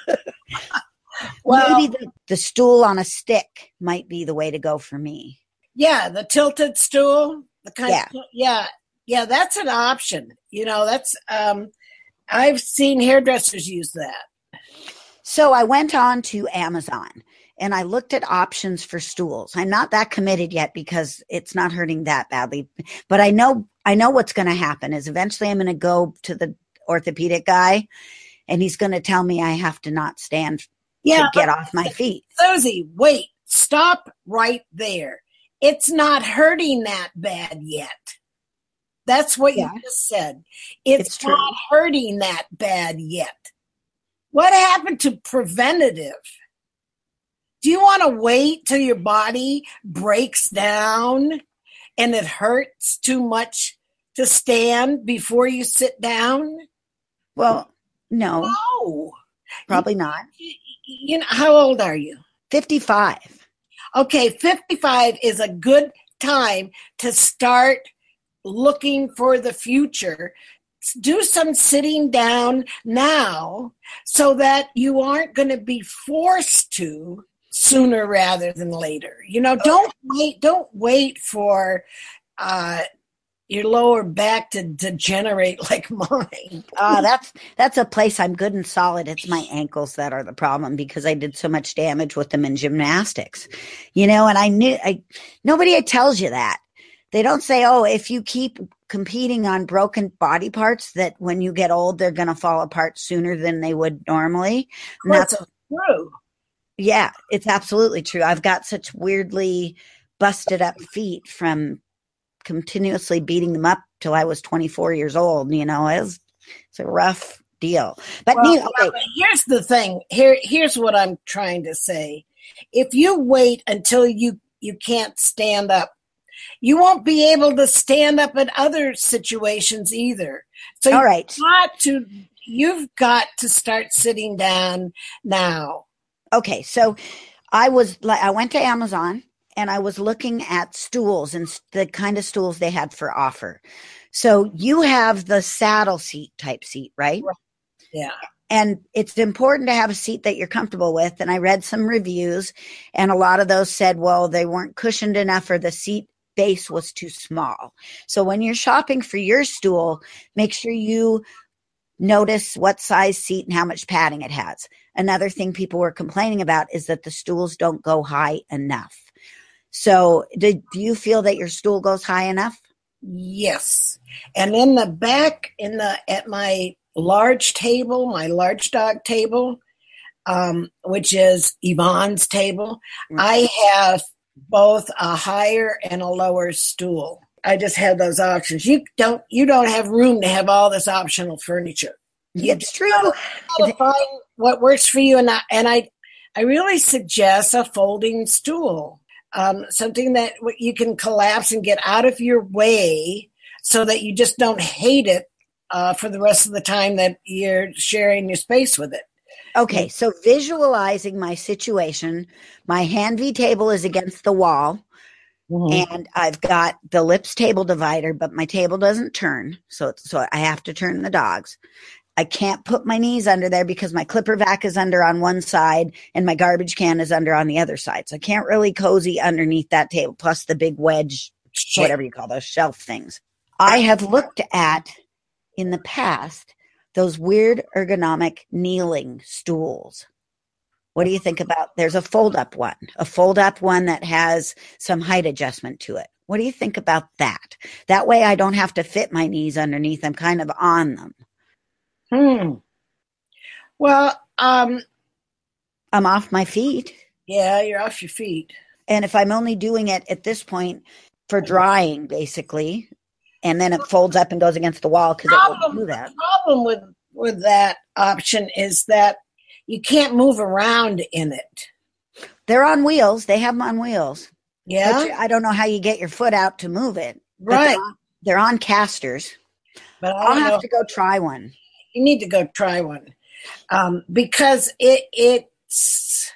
[SPEAKER 2] Well,
[SPEAKER 1] Maybe the, the stool on a stick might be the way to go for me.
[SPEAKER 2] yeah, the tilted stool. The kind
[SPEAKER 1] Yeah.
[SPEAKER 2] of, yeah. Yeah, that's an option. You know, that's um I've seen hairdressers use that.
[SPEAKER 1] So I went on to Amazon and I looked at options for stools. I'm not that committed yet because it's not hurting that badly, but I know, I know what's going to happen is eventually I'm going to go to the orthopedic guy and he's going to tell me I have to not stand
[SPEAKER 2] Yeah,
[SPEAKER 1] to get
[SPEAKER 2] but-
[SPEAKER 1] off my feet.
[SPEAKER 2] Susie, wait. stop right there. It's not hurting that bad yet. That's what
[SPEAKER 1] Yeah.
[SPEAKER 2] you just said. It's,
[SPEAKER 1] It's
[SPEAKER 2] not
[SPEAKER 1] true.
[SPEAKER 2] hurting that bad yet. What happened to preventative? Do you want to wait till your body breaks down and it hurts too much to stand before you sit down?
[SPEAKER 1] Well, no,
[SPEAKER 2] No.
[SPEAKER 1] probably not.
[SPEAKER 2] You, you know, how old are you?
[SPEAKER 1] fifty-five.
[SPEAKER 2] Okay, fifty-five is a good time to start looking for the future. Do some sitting down now so that you aren't going to be forced to sooner rather than later. You know, don't wait, don't wait for uh, your lower back to degenerate like mine.
[SPEAKER 1] Uh, that's that's a place I'm good and solid. It's my ankles that are the problem because I did so much damage with them in gymnastics, you know. And I knew I nobody tells you that. They don't say, oh, if you keep competing on broken body parts, that when you get old, they're going to fall apart sooner than they would normally. And
[SPEAKER 2] That's
[SPEAKER 1] that's
[SPEAKER 2] true.
[SPEAKER 1] yeah, it's absolutely true. I've got such weirdly busted up feet from continuously beating them up till I was twenty-four years old. You know, it's, it's a rough deal. But
[SPEAKER 2] Well,
[SPEAKER 1] me, okay.
[SPEAKER 2] well, here's the thing. Here, here's what I'm trying to say. If you wait until you you can't stand up, you won't be able to stand up in other situations either. So
[SPEAKER 1] All
[SPEAKER 2] you've
[SPEAKER 1] right.
[SPEAKER 2] got to you've got to start sitting down now.
[SPEAKER 1] Okay. So I was like, I went to Amazon and I was looking at stools and the kind of stools they had for offer. So you have the saddle seat type seat, right?
[SPEAKER 2] Yeah.
[SPEAKER 1] And it's important to have a seat that you're comfortable with. And I read some reviews and a lot of those said, well, they weren't cushioned enough or the seat base was too small. So when you're shopping for your stool, make sure you notice what size seat and how much padding it has. Another thing people were complaining about is that the stools don't go high enough. So did, do you feel that your stool goes high enough?
[SPEAKER 2] Yes. And in the back, in the at my large table, my large dog table, um, which is Yvonne's table,
[SPEAKER 1] Mm.
[SPEAKER 2] I have both a higher and a lower stool. I just have those options. You don't you don't have room to have all this optional furniture. You
[SPEAKER 1] It's true.
[SPEAKER 2] gotta find what works for you, and I, and I I really suggest a folding stool, um, something that you can collapse and get out of your way, so that you just don't hate it uh, for the rest of the time that you're sharing your space with it.
[SPEAKER 1] Okay, so visualizing my situation, my hand-V table is against the wall,
[SPEAKER 2] Mm-hmm.
[SPEAKER 1] and I've got the lips table divider, but my table doesn't turn, so so I have to turn the dogs. I can't put my knees under there because my clipper vac is under on one side and my garbage can is under on the other side. So I can't really cozy underneath that table, plus the big wedge, whatever you call those shelf things. I have looked at in the past those weird ergonomic kneeling stools. What do you think about? There's a fold up one, a fold up one that has some height adjustment to it. What do you think about that? That way I don't have to fit my knees underneath. I'm kind of on them.
[SPEAKER 2] Hmm. Well, um,
[SPEAKER 1] I'm off my feet.
[SPEAKER 2] yeah, you're off your feet.
[SPEAKER 1] And if I'm only doing it at this point for drying, basically, and then it folds up and goes against the wall because it won't do that.
[SPEAKER 2] The problem with, with that option is that you can't move around in it.
[SPEAKER 1] They're on wheels. They have them on wheels.
[SPEAKER 2] Yeah.
[SPEAKER 1] But you, I don't know how you get your foot out to move it. But
[SPEAKER 2] Right.
[SPEAKER 1] They're on, they're on casters.
[SPEAKER 2] But I
[SPEAKER 1] I'll
[SPEAKER 2] don't
[SPEAKER 1] have
[SPEAKER 2] know.
[SPEAKER 1] to go try one.
[SPEAKER 2] You need to go try one, um, because it it's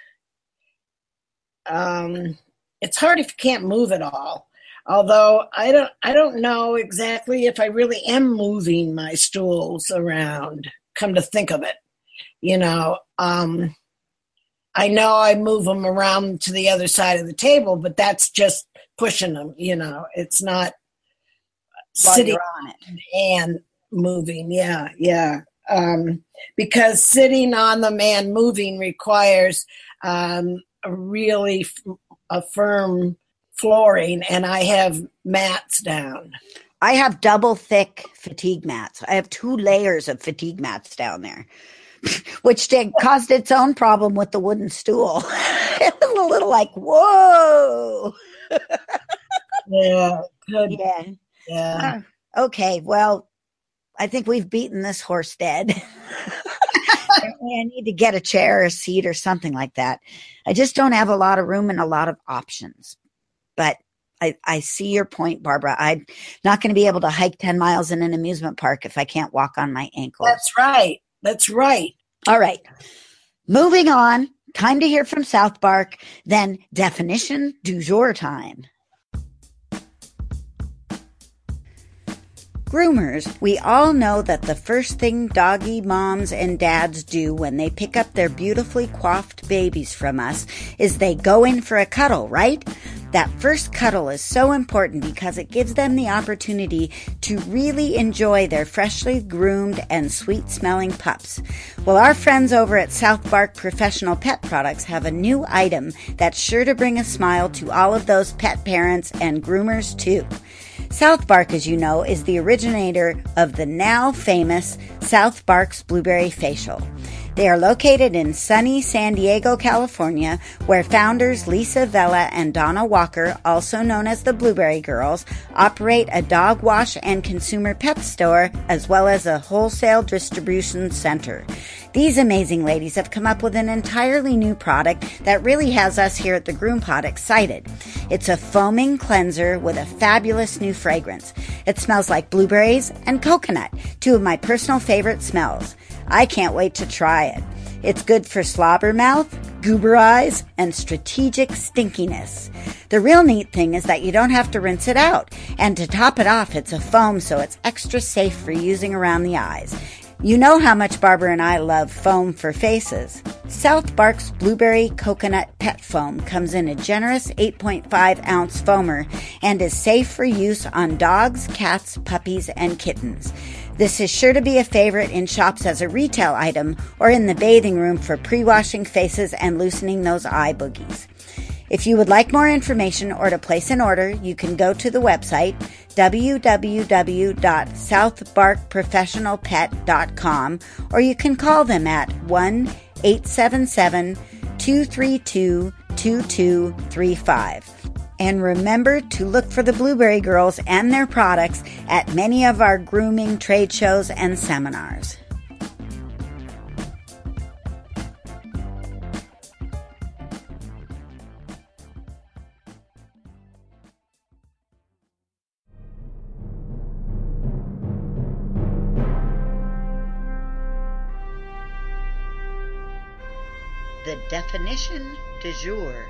[SPEAKER 2] um, it's hard if you can't move at all. Although I don't I don't know exactly if I really am moving my stools around. Come to think of it, you know, um, I know I move them around to the other side of the table, but that's just pushing them. You know, it's not
[SPEAKER 1] While
[SPEAKER 2] sitting
[SPEAKER 1] you're on it.
[SPEAKER 2] and moving. Yeah, yeah. Um, because sitting on them and moving requires um, a really f- a firm flooring, and I have mats down.
[SPEAKER 1] I have double thick fatigue mats. I have two layers of fatigue mats down there, which did, caused its own problem with the wooden stool. It felt a little like, whoa.
[SPEAKER 2] Yeah. Good.
[SPEAKER 1] Yeah.
[SPEAKER 2] Yeah.
[SPEAKER 1] Uh, okay. Well, I think we've beaten this horse dead. I need to get a chair, or a seat, or something like that. I just don't have a lot of room and a lot of options. But I, I see your point, Barbara. I'm not going to be able to hike ten miles in an amusement park if I can't walk on my ankles.
[SPEAKER 2] That's right. That's right.
[SPEAKER 1] All right. Moving on. Time to hear from South Bark. Then definition du jour time. Groomers, we all know that the first thing doggy moms and dads do when they pick up their beautifully coiffed babies from us is they go in for a cuddle, right? That first cuddle is so important because it gives them the opportunity to really enjoy their freshly groomed and sweet-smelling pups. Well, our friends over at South Bark Professional Pet Products have a new item that's sure to bring a smile to all of those pet parents and groomers too. South Bark, as you know, is the originator of the now famous South Bark's Blueberry Facial. They are located in sunny San Diego, California, where founders Lisa Vela and Donna Walker, also known as the Blueberry Girls, operate a dog wash and consumer pet store as well as a wholesale distribution center. These amazing ladies have come up with an entirely new product that really has us here at the Groom Pod excited. It's a foaming cleanser with a fabulous new fragrance. It smells like blueberries and coconut, two of my personal favorite smells. I can't wait to try it. It's good for slobber mouth, goober eyes, and strategic stinkiness. The real neat thing is that you don't have to rinse it out. And to top it off, it's a foam, so it's extra safe for using around the eyes. You know how much Barbara and I love foam for faces. South Bark's Blueberry Coconut Pet Foam comes in a generous eight point five ounce foamer and is safe for use on dogs, cats, puppies, and kittens. This is sure to be a favorite in shops as a retail item or in the bathing room for pre-washing faces and loosening those eye boogies. If you would like more information or to place an order, you can go to the website w w w dot south bark professional pet dot com or you can call them at one eight seven seven, two three two, two two three five. And remember to look for the Blueberry Girls and their products at many of our grooming trade shows and seminars. The definition du jour.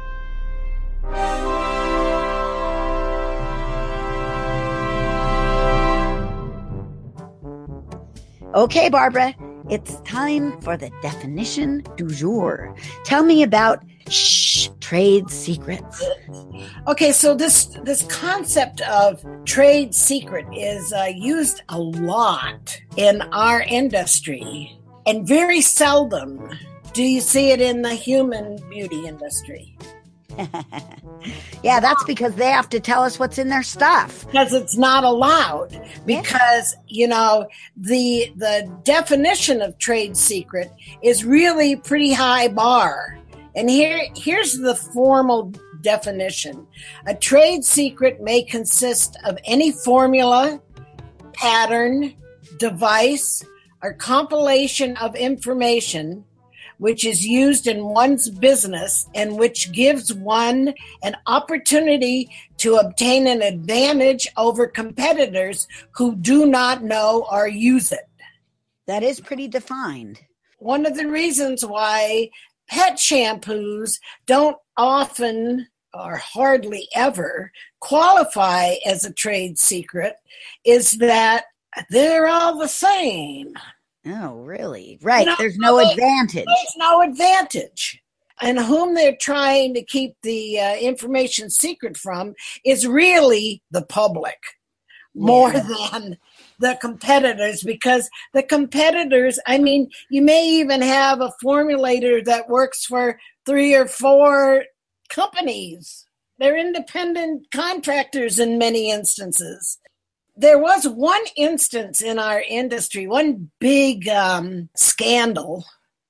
[SPEAKER 1] Okay, Barbara, it's time for the definition du jour. Tell me about shh, trade secrets.
[SPEAKER 2] Okay, so this this concept of trade secret is uh, used a lot in our industry, and very seldom do you see it in the human beauty industry.
[SPEAKER 1] Yeah, that's because they have to tell us what's in their stuff.
[SPEAKER 2] Because it's not allowed. Because, you know, the the definition of trade secret is really pretty high bar. And here here's the formal definition. A trade secret may consist of any formula, pattern, device, or compilation of information which is used in one's business and which gives one an opportunity to obtain an advantage over competitors who do not know or use it.
[SPEAKER 1] That is pretty defined.
[SPEAKER 2] One of the reasons why pet shampoos don't often or hardly ever qualify as a trade secret is that they're all the same.
[SPEAKER 1] Oh, really? Right.
[SPEAKER 2] You know,
[SPEAKER 1] there's no
[SPEAKER 2] they,
[SPEAKER 1] advantage.
[SPEAKER 2] There's no advantage. And whom they're trying to keep the uh, information secret from is really the public more yeah. than the competitors, because the competitors, I mean, you may even have a formulator that works for three or four companies. They're independent contractors in many instances. There was one instance in our industry, one big um, scandal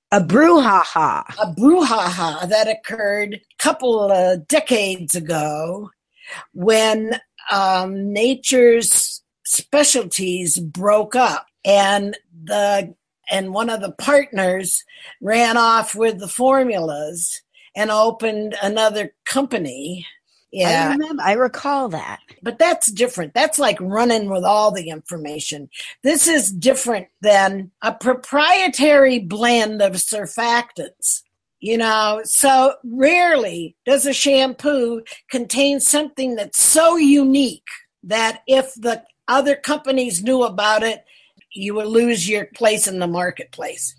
[SPEAKER 1] A brouhaha.
[SPEAKER 2] A brouhaha that occurred a couple of decades ago when um, Nature's Specialties broke up, and the and one of the partners ran off with the formulas and opened another company. Yeah,
[SPEAKER 1] I remember. I recall that.
[SPEAKER 2] But that's different. That's like running with all the information. This is different than a proprietary blend of surfactants. You know, so rarely does a shampoo contain something that's so unique that if the other companies knew about it, you would lose your place in the marketplace.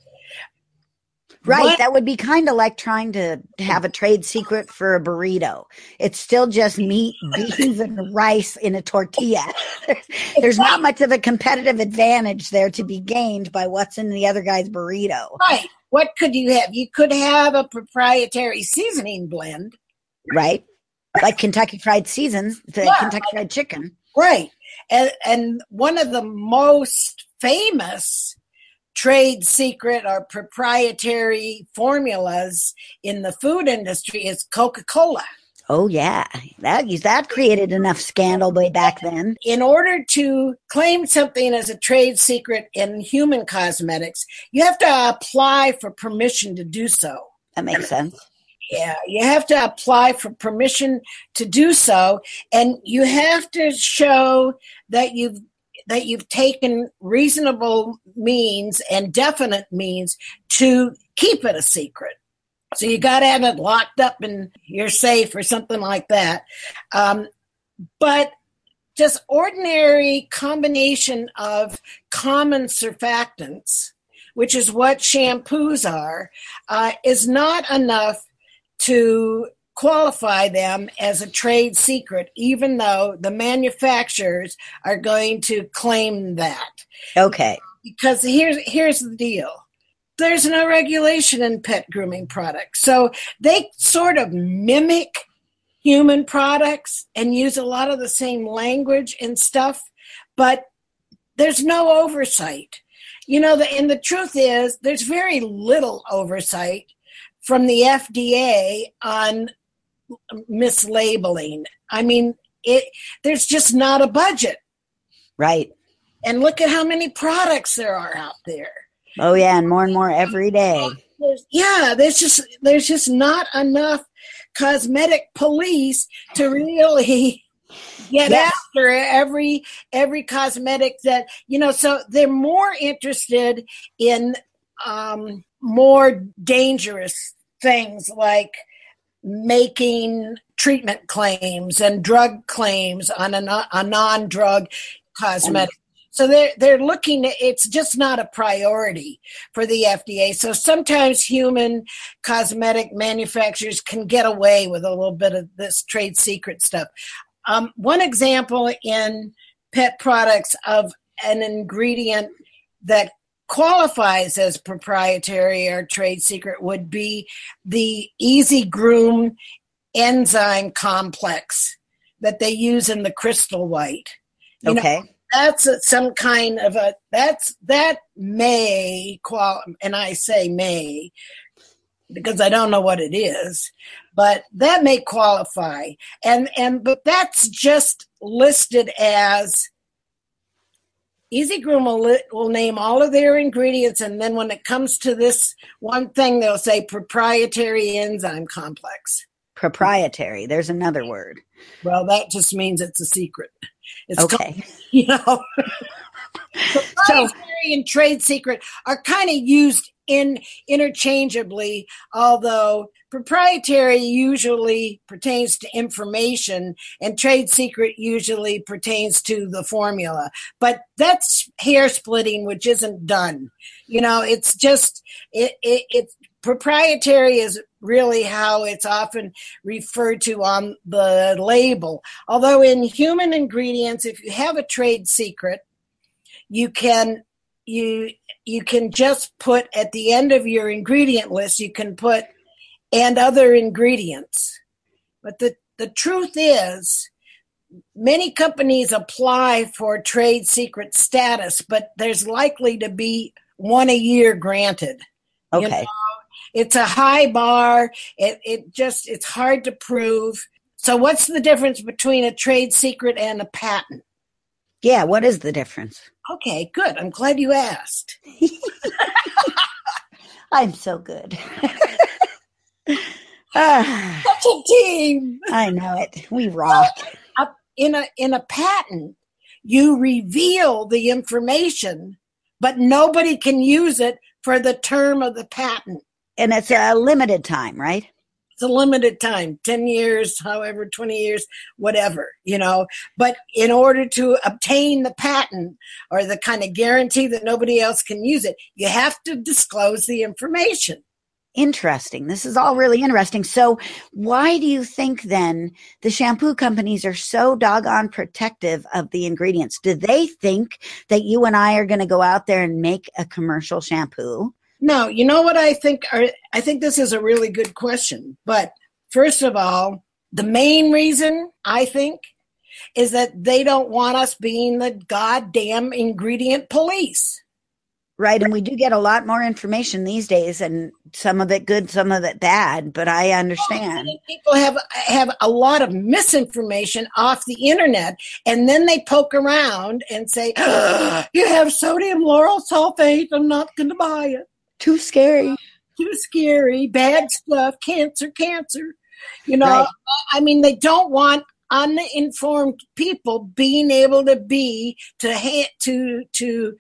[SPEAKER 1] Right.
[SPEAKER 2] What?
[SPEAKER 1] That would be kind of like trying to have a trade secret for a burrito. It's still just meat, beans, and rice in a tortilla. There's, there's not much of a competitive advantage there to be gained by what's in the other guy's burrito.
[SPEAKER 2] Right. What could you have? You could have a proprietary seasoning blend.
[SPEAKER 1] Right. Like Kentucky Fried Seasons, the yeah. Kentucky Fried Chicken.
[SPEAKER 2] Right. And, and one of the most famous trade secret or proprietary formulas in the food industry is Coca-Cola.
[SPEAKER 1] Oh, yeah. That, that created enough scandal way back then.
[SPEAKER 2] In order to claim something as a trade secret in human cosmetics, you have to apply for permission to do so.
[SPEAKER 1] That makes sense.
[SPEAKER 2] Yeah, you have to apply for permission to do so, and you have to show that you've that you've taken reasonable means and definite means to keep it a secret. So you got to have it locked up in your safe or something like that. Um, but just ordinary combination of common surfactants, which is what shampoos are, uh, is not enough to qualify them as a trade secret, even though the manufacturers are going to claim that.
[SPEAKER 1] Okay.
[SPEAKER 2] Because here's here's the deal. There's no regulation in pet grooming products. So they sort of mimic human products and use a lot of the same language and stuff, but there's no oversight. You know, the, and the truth is there's very little oversight from the F D A on mislabeling. I mean, it there's just not a budget.
[SPEAKER 1] Right.
[SPEAKER 2] And look at how many products there are out there.
[SPEAKER 1] Oh yeah, and more and more every day.
[SPEAKER 2] There's, yeah, there's just there's just not enough cosmetic police to really get yes. after every every cosmetic that, you know, so they're more interested in um, more dangerous things like making treatment claims and drug claims on a, a non-drug cosmetic. So they're, they're looking at, it's just not a priority for the F D A. So sometimes human cosmetic manufacturers can get away with a little bit of this trade secret stuff. Um, one example in pet products of an ingredient that qualifies as proprietary or trade secret would be the Easy Groom enzyme complex that they use in the Crystal White. You
[SPEAKER 1] okay.
[SPEAKER 2] know, that's a, some kind of a, that's, that may qual, and I say may because I don't know what it is, but that may qualify. And, and, but that's just listed as Easy Groom will, li- will name all of their ingredients, and then when it comes to this one thing, they'll say proprietary enzyme complex.
[SPEAKER 1] Proprietary. There's another word.
[SPEAKER 2] Well, that just means it's a secret. It's
[SPEAKER 1] okay.
[SPEAKER 2] Called, you know, proprietary so, and trade secret are kind of used in interchangeably, although proprietary usually pertains to information and trade secret usually pertains to the formula. But that's hair splitting, which isn't done. You know, it's just, it, it, it's proprietary is really how it's often referred to on the label. Although in human ingredients, if you have a trade secret, you can you you can just put at the end of your ingredient list, you can put and other ingredients. But the, the truth is, many companies apply for trade secret status, but there's likely to be one a year granted.
[SPEAKER 1] Okay.
[SPEAKER 2] You know, it's a high bar. It it just it's hard to prove. So what's the difference between a trade secret and a patent?
[SPEAKER 1] Yeah, what is the difference?
[SPEAKER 2] Okay, good. I'm glad you asked.
[SPEAKER 1] I'm so good. Ah,
[SPEAKER 2] Such a team.
[SPEAKER 1] I know it. We rock.
[SPEAKER 2] Uh, In a in a patent, you reveal the information, but nobody can use it for the term of the patent.
[SPEAKER 1] And it's a limited time, right?
[SPEAKER 2] It's a limited time, ten years, however, twenty years, whatever, you know. But in order to obtain the patent or the kind of guarantee that nobody else can use it, you have to disclose the information.
[SPEAKER 1] Interesting. This is all really interesting. So why do you think then the shampoo companies are so doggone protective of the ingredients? Do they think that you and I are going to go out there and make a commercial shampoo?
[SPEAKER 2] No, you know what I think are, I think this is a really good question. But first of all, the main reason I think is that they don't want us being the goddamn ingredient police.
[SPEAKER 1] Right. And we do get a lot more information these days, and some of it good, some of it bad, but I understand.
[SPEAKER 2] People have have a lot of misinformation off the internet, and then they poke around and say, oh, you have sodium lauryl sulfate, I'm not going to buy it.
[SPEAKER 1] Too scary.
[SPEAKER 2] Too scary, bad stuff, cancer, cancer. You know,
[SPEAKER 1] Right.
[SPEAKER 2] I mean, they don't want uninformed people being able to be, to, ha- to, to,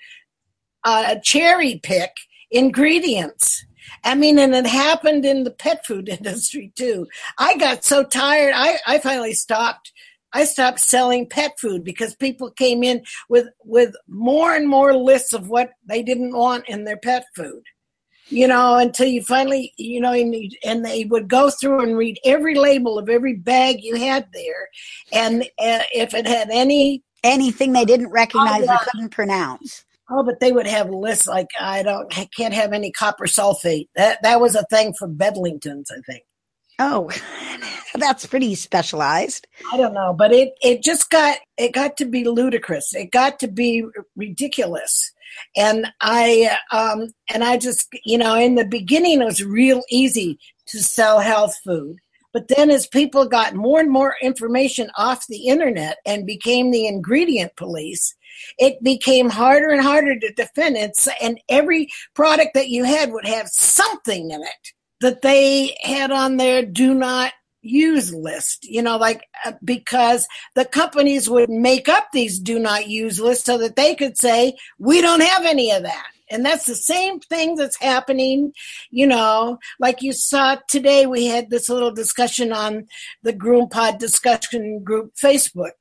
[SPEAKER 2] uh, cherry pick ingredients. I mean, and it happened in the pet food industry too. I got so tired. I, I finally stopped. I stopped selling pet food because people came in with, with more and more lists of what they didn't want in their pet food, you know, until you finally, you know, and, and they would go through and read every label of every bag you had there. And uh, if it had any,
[SPEAKER 1] anything they didn't recognize
[SPEAKER 2] Oh, yeah.
[SPEAKER 1] or couldn't pronounce.
[SPEAKER 2] Oh, but they would have lists like, I don't, I can't have any copper sulfate. That that was a thing for Bedlingtons, I think.
[SPEAKER 1] Oh, that's pretty specialized.
[SPEAKER 2] I don't know, but it, it just got, it got to be ludicrous. It got to be ridiculous. And I, um, and I just, you know, in the beginning, it was real easy to sell health food. But then as people got more and more information off the internet and became the ingredient police, it became harder and harder to defend it. And every product that you had would have something in it that they had on their do not use list, you know, like uh, because the companies would make up these do not use lists so that they could say, we don't have any of that. And that's the same thing that's happening, you know, like you saw today, we had this little discussion on the Groom Pod discussion group Facebook,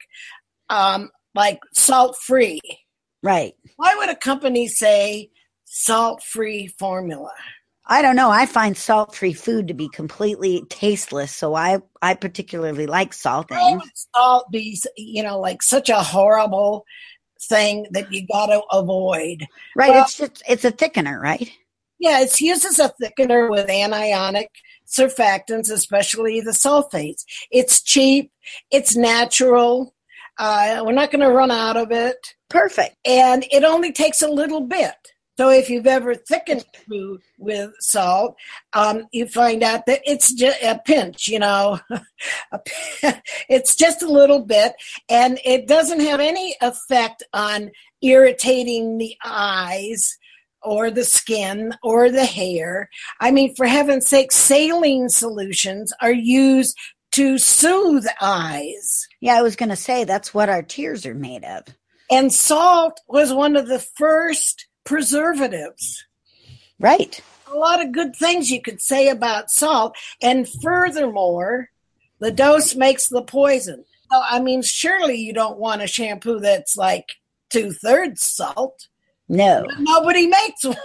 [SPEAKER 2] um, like salt free.
[SPEAKER 1] Right.
[SPEAKER 2] Why would a company say salt free formula?
[SPEAKER 1] I don't know. I find salt-free food to be completely tasteless, so I, I particularly like salt
[SPEAKER 2] Why
[SPEAKER 1] things.
[SPEAKER 2] would salt be, you know, like such a horrible thing that you got to avoid?
[SPEAKER 1] Right.
[SPEAKER 2] Well,
[SPEAKER 1] It's just, it's a thickener, right?
[SPEAKER 2] Yeah, it's used as a thickener with anionic surfactants, especially the sulfates. It's cheap. It's natural. Uh, we're not going to run out of it.
[SPEAKER 1] Perfect.
[SPEAKER 2] And it only takes a little bit. So if you've ever thickened food with salt, um, you find out that it's just a pinch, you know. It's just a little bit, and it doesn't have any effect on irritating the eyes or the skin or the hair. I mean, for heaven's sake, saline solutions are used to soothe eyes.
[SPEAKER 1] Yeah, I was going to say that's what our tears are made of.
[SPEAKER 2] And salt was one of the first preservatives.
[SPEAKER 1] Right.
[SPEAKER 2] A lot of good things you could say about salt. And furthermore, the dose makes the poison. So, I mean, surely you don't want a shampoo that's like two-thirds salt.
[SPEAKER 1] No.
[SPEAKER 2] Nobody makes one.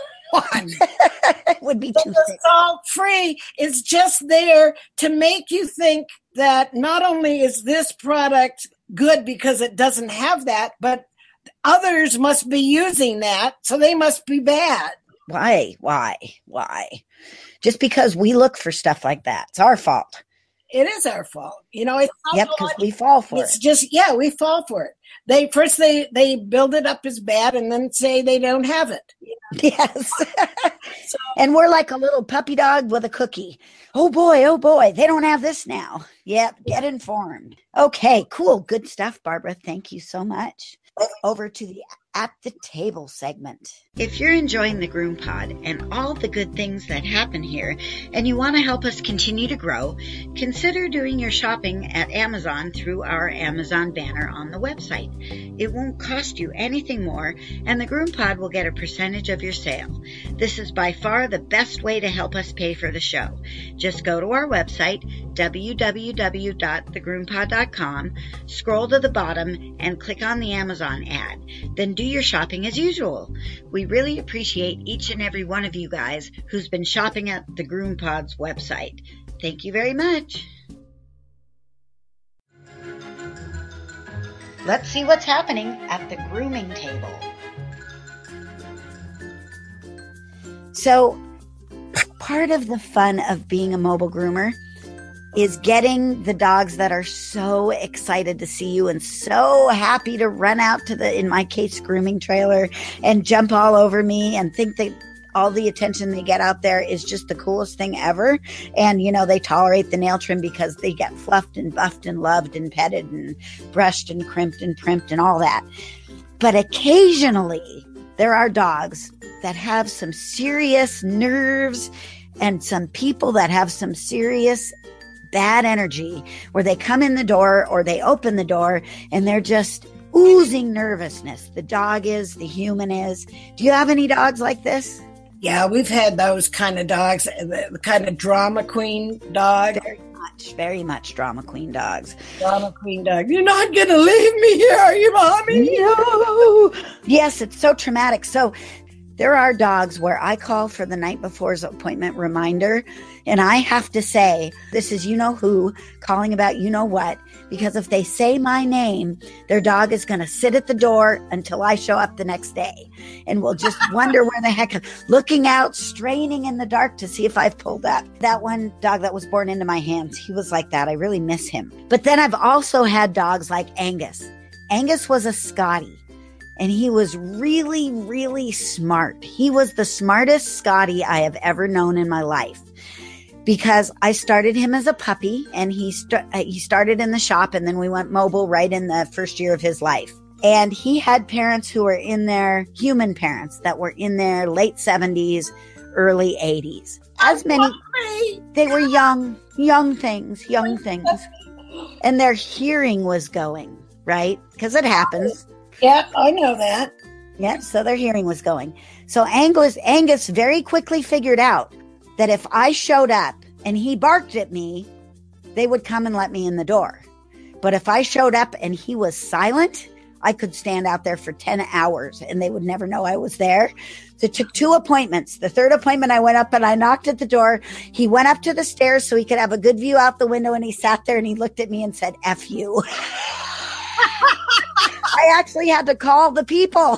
[SPEAKER 1] It would be too
[SPEAKER 2] The
[SPEAKER 1] thick.
[SPEAKER 2] salt-free is just there to make you think that not only is this product good because it doesn't have that, but others must be using that, so they must be bad.
[SPEAKER 1] Why? Why? Why? Just because we look for stuff like that. It's our fault.
[SPEAKER 2] It is our fault. You know, it's not
[SPEAKER 1] Yep, because we fall for
[SPEAKER 2] It's
[SPEAKER 1] it.
[SPEAKER 2] just, yeah, we fall for it. They first they they build it up as bad and then say they don't have it.
[SPEAKER 1] Yes. So, and we're like a little puppy dog with a cookie. Oh boy, oh boy, they don't have this now. Yep, get informed. Okay, cool. Good stuff, Barbara. Thank you so much. Over to the At the Table segment. If you're enjoying the Groom Pod and all the good things that happen here, and you want to help us continue to grow, consider doing your shopping at Amazon through our Amazon banner on the website. It won't cost you anything more, and the Groom Pod will get a percentage of your sale. This is by far the best way to help us pay for the show. Just go to our website, w w w dot the groom pod dot com, scroll to the bottom, and click on the Amazon ad. Then do your shopping as usual. We really appreciate each and every one of you guys who's been shopping at the Groom Pod's website. Thank you very much. Let's see what's happening at the grooming table. So, part of the fun of being a mobile groomer is getting the dogs that are so excited to see you and so happy to run out to the, in my case, grooming trailer and jump all over me and think that all the attention they get out there is just the coolest thing ever. And, you know, they tolerate the nail trim because they get fluffed and buffed and loved and petted and brushed and crimped and primped and all that. But occasionally there are dogs that have some serious nerves and some people that have some serious bad energy where they come in the door or they open the door and they're just oozing nervousness. The dog is, the human is. Do you have any dogs like this?
[SPEAKER 2] Yeah, we've had those kind of dogs, the, the kind of drama queen dog.
[SPEAKER 1] Very much, very much drama queen dogs.
[SPEAKER 2] Drama queen dog. You're not going to leave me here, are you, Mommy?
[SPEAKER 1] No. Yes, it's so traumatic. So there are dogs where I call for the night before's appointment reminder, and I have to say, this is you know who calling about you know what, because if they say my name, their dog is going to sit at the door until I show up the next day, and will just wonder where the heck, looking out, straining in the dark to see if I've pulled up. That one dog that was born into my hands, he was like that. I really miss him. But then I've also had dogs like Angus. Angus was a Scottie. And he was really, really smart. He was the smartest Scottie I have ever known in my life, because I started him as a puppy, and he st- he started in the shop, and then we went mobile right in the first year of his life. And he had parents who were in their human parents that were in their late seventies, early eighties. As many, they were young, young things, young things. And their hearing was going, right? Because it happens.
[SPEAKER 2] Yeah, I know that.
[SPEAKER 1] Yeah, so their hearing was going. So Angus, Angus very quickly figured out that if I showed up and he barked at me, they would come and let me in the door. But if I showed up and he was silent, I could stand out there for ten hours and they would never know I was there. So it took two appointments. The third appointment, I went up and I knocked at the door. He went up to the stairs so he could have a good view out the window, and he sat there and he looked at me and said, F you. I actually had to call the people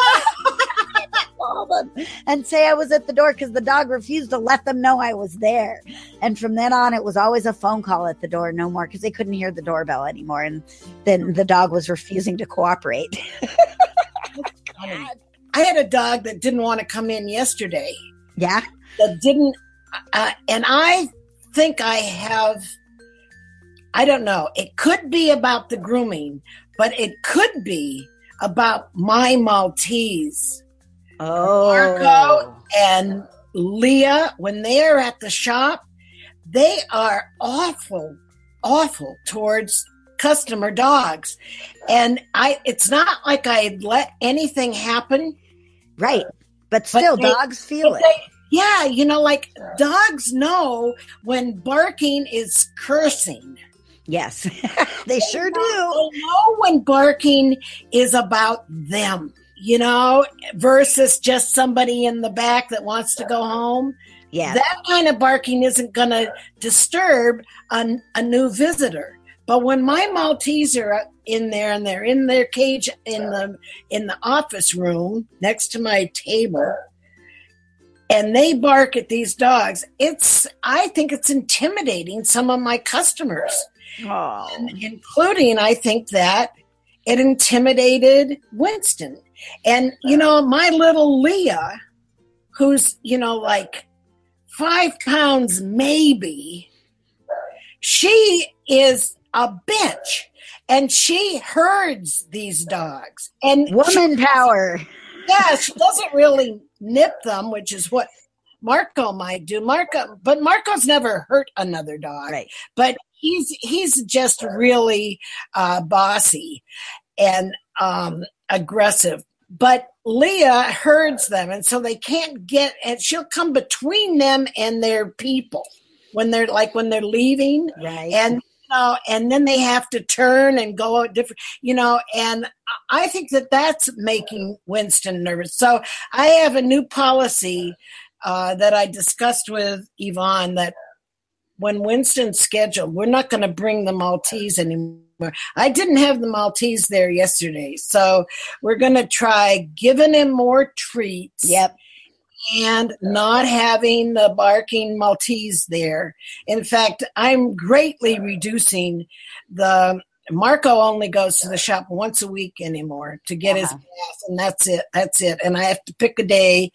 [SPEAKER 1] call them and say I was at the door, because the dog refused to let them know I was there. And from then on, it was always a phone call at the door, no more, because they couldn't hear the doorbell anymore. And then the dog was refusing to cooperate.
[SPEAKER 2] God. I had a dog that didn't want to come in yesterday.
[SPEAKER 1] Yeah?
[SPEAKER 2] That didn't, uh, and I think I have, I don't know, it could be about the grooming, but it could be about my Maltese.
[SPEAKER 1] Oh.
[SPEAKER 2] Marco and Leah, when they're at the shop, they are awful, awful towards customer dogs. And I, it's not like I let anything happen.
[SPEAKER 1] Right. But still, but they, dogs feel it. They,
[SPEAKER 2] yeah. You know, like dogs know when barking is cursing.
[SPEAKER 1] Yes, they, they sure
[SPEAKER 2] know,
[SPEAKER 1] do.
[SPEAKER 2] They know when barking is about them, you know, versus just somebody in the back that wants to go home.
[SPEAKER 1] Yeah.
[SPEAKER 2] That kind of barking isn't going to disturb a, a new visitor. But when my Maltese are in there and they're in their cage in the in the office room next to my table, and they bark at these dogs, it's I think it's intimidating some of my customers.
[SPEAKER 1] Oh.
[SPEAKER 2] And including, I think that it intimidated Winston. And, you know, my little Leah, who's, you know, like five pounds maybe, she is a bitch. And she herds these dogs. And
[SPEAKER 1] woman
[SPEAKER 2] she,
[SPEAKER 1] power.
[SPEAKER 2] Yeah, she doesn't really nip them, which is what Marco might do. Marco, but Marco's never hurt another dog.
[SPEAKER 1] Right.
[SPEAKER 2] But he's he's just really uh, bossy and um, aggressive. But Leah herds them, and so they can't get. And she'll come between them and their people when they're like when they're leaving.
[SPEAKER 1] Right.
[SPEAKER 2] And you know, and then they have to turn and go out different. You know, and I think that that's making Winston nervous. So I have a new policy uh, that I discussed with Yvonne that when Winston's scheduled, we're not going to bring the Maltese anymore. I didn't have the Maltese there yesterday. So we're going to try giving him more treats.
[SPEAKER 1] Yep.
[SPEAKER 2] And not having the barking Maltese there. In fact, I'm greatly reducing the Marco only goes to the shop once a week anymore to get uh-huh. his gas, and that's it. That's it. And I have to pick a day.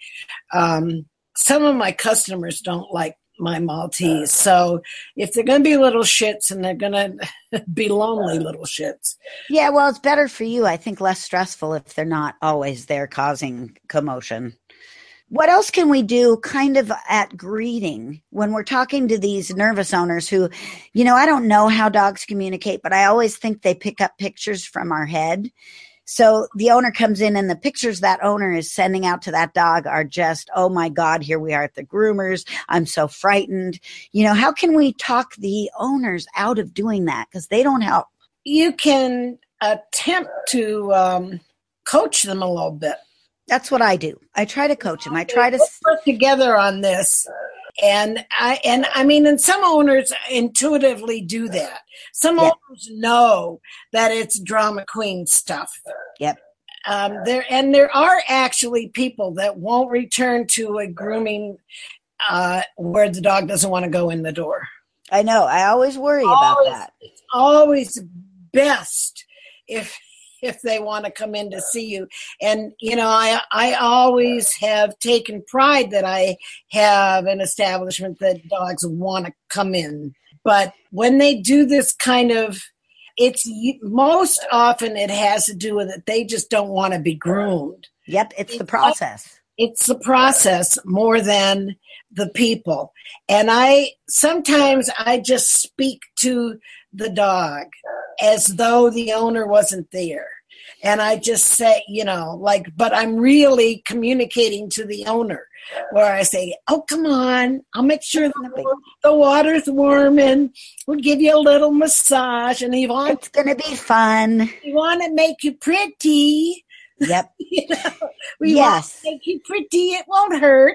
[SPEAKER 2] Um, some of my customers don't like my Maltese. So if they're going to be little shits, and they're going to be lonely little shits.
[SPEAKER 1] Yeah, well, it's better for you. I think less stressful if they're not always there causing commotion. What else can we do kind of at greeting when we're talking to these nervous owners who, you know, I don't know how dogs communicate, but I always think they pick up pictures from our head. So the owner comes in and the pictures that owner is sending out to that dog are just, oh my God, here we are at the groomers. I'm so frightened. You know, how can we talk the owners out of doing that? Because they don't help.
[SPEAKER 2] You can attempt to um, coach them a little bit.
[SPEAKER 1] That's what I do. I try to coach them. I try to
[SPEAKER 2] Let's work together on this. And I, and I mean, and some owners intuitively do that. Some
[SPEAKER 1] yep.
[SPEAKER 2] owners know that it's drama queen stuff.
[SPEAKER 1] Yep.
[SPEAKER 2] Um, there, and there are actually people that won't return to a grooming uh, where the dog doesn't want to go in the door.
[SPEAKER 1] I know. I always worry
[SPEAKER 2] always,
[SPEAKER 1] about that.
[SPEAKER 2] It's always best if if they want to come in to see you. And, you know, I I always have taken pride that I have an establishment that dogs want to come in. But when they do this kind of, it's most often it has to do with it. They just don't want to be groomed.
[SPEAKER 1] Yep, it's, it's the process.
[SPEAKER 2] It's the process more than the people. And I sometimes I just speak to the dog as though the owner wasn't there. And I just say, you know, like, but I'm really communicating to the owner where I say, oh, come on, I'll make sure the, the water's warm and we'll give you a little massage. And Yvonne,
[SPEAKER 1] it's going to be fun.
[SPEAKER 2] We want to make you pretty.
[SPEAKER 1] Yep.
[SPEAKER 2] you know, we
[SPEAKER 1] yes.
[SPEAKER 2] want to make you pretty. It won't hurt.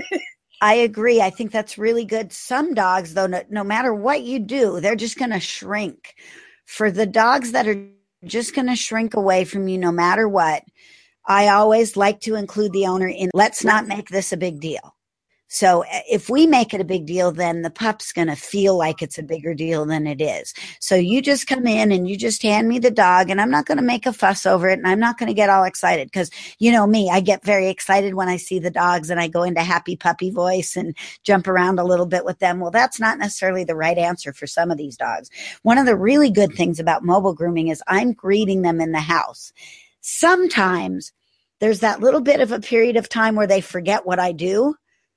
[SPEAKER 1] I agree. I think that's really good. Some dogs, though, no, no matter what you do, they're just going to shrink. For the dogs that are just going to shrink away from you no matter what, I always like to include the owner in, let's not make this a big deal. So if we make it a big deal, then the pup's going to feel like it's a bigger deal than it is. So you just come in and you just hand me the dog, and I'm not going to make a fuss over it, and I'm not going to get all excited because, you know me, I get very excited when I see the dogs and I go into happy puppy voice and jump around a little bit with them. Well, that's not necessarily the right answer for some of these dogs. One of the really good things about mobile grooming is I'm greeting them in the house. Sometimes there's that little bit of a period of time where they forget what I do.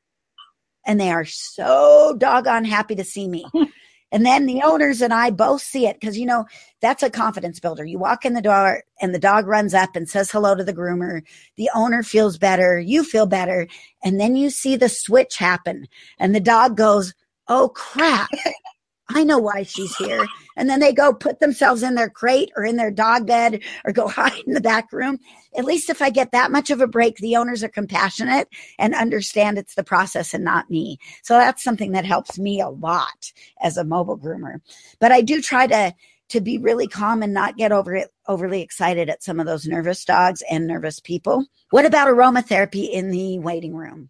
[SPEAKER 1] And they are so doggone happy to see me. And then the owners and I both see it because, you know, that's a confidence builder. You walk in the door and the dog runs up and says hello to the groomer. The owner feels better. You feel better. And then you see the switch happen and the dog goes, oh, crap. I know why she's here. And then they go put themselves in their crate or in their dog bed or go hide in the back room. At least if I get that much of a break, the owners are compassionate and understand it's the process and not me. So that's something that helps me a lot as a mobile groomer. But I do try to, to be really calm and not get over it, overly excited at some of those nervous dogs and nervous people. What about aromatherapy in the waiting room?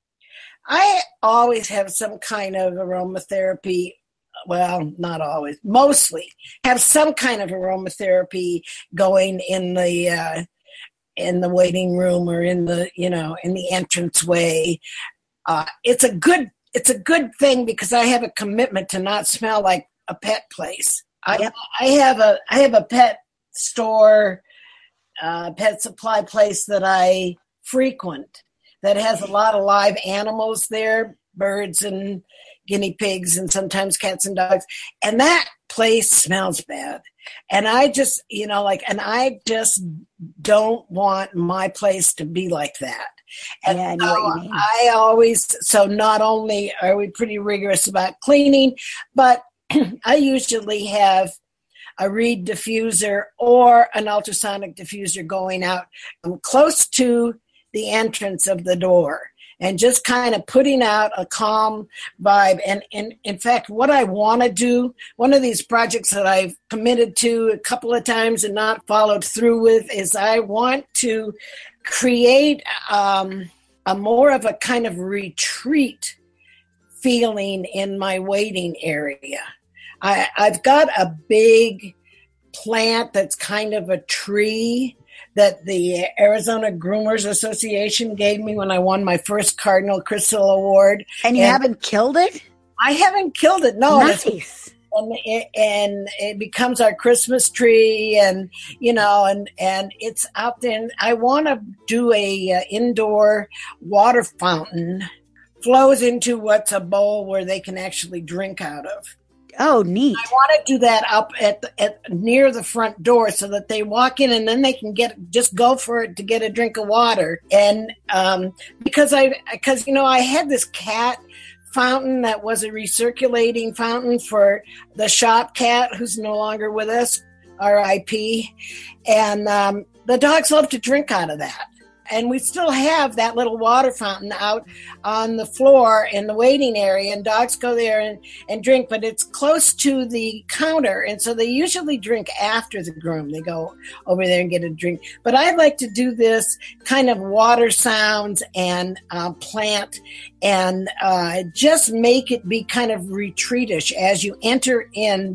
[SPEAKER 2] I always have some kind of aromatherapy. Well, not always, mostly have some kind of aromatherapy going in the uh, in the waiting room or in the, you know, in the entranceway. Uh, it's a good, it's a good thing because I have a commitment to not smell like a pet place. I,
[SPEAKER 1] Yep.
[SPEAKER 2] I have a, I have a pet store, uh, pet supply place that I frequent that has a lot of live animals there, birds and guinea pigs and sometimes cats and dogs. And that place smells bad. And I just, you know, like, and I just don't want my place to be like that. And
[SPEAKER 1] Yeah, I know
[SPEAKER 2] so
[SPEAKER 1] what you mean.
[SPEAKER 2] I always, so not only are we pretty rigorous about cleaning, but I usually have a reed diffuser or an ultrasonic diffuser going out close to the entrance of the door and just kind of putting out a calm vibe. And, and in fact, what I want to do, one of these projects that I've committed to a couple of times and not followed through with, is I want to create um, a more of a kind of retreat feeling in my waiting area. I, I've got a big plant that's kind of a tree that the Arizona Groomers Association gave me when I won my first Cardinal Crystal Award.
[SPEAKER 1] And you and haven't killed it?
[SPEAKER 2] I haven't killed it, no.
[SPEAKER 1] Nice.
[SPEAKER 2] And it, and it becomes our Christmas tree, and you know, and and it's out there. And I want to do a uh, indoor water fountain, flows into what's a bowl where they can actually drink out of.
[SPEAKER 1] Oh, neat.
[SPEAKER 2] I want to do that up at, the, at near the front door so that they walk in and then they can get just go for it to get a drink of water. And um, because I because you know I had this cat fountain that was a recirculating fountain for the shop cat who's no longer with us, R I P, and um, the dogs love to drink out of that. And we still have that little water fountain out on the floor in the waiting area, and dogs go there and, and drink, but it's close to the counter. And so they usually drink after the groom. They go over there and get a drink. But I'd like to do this kind of water sounds and uh, plant and uh, just make it be kind of retreatish as you enter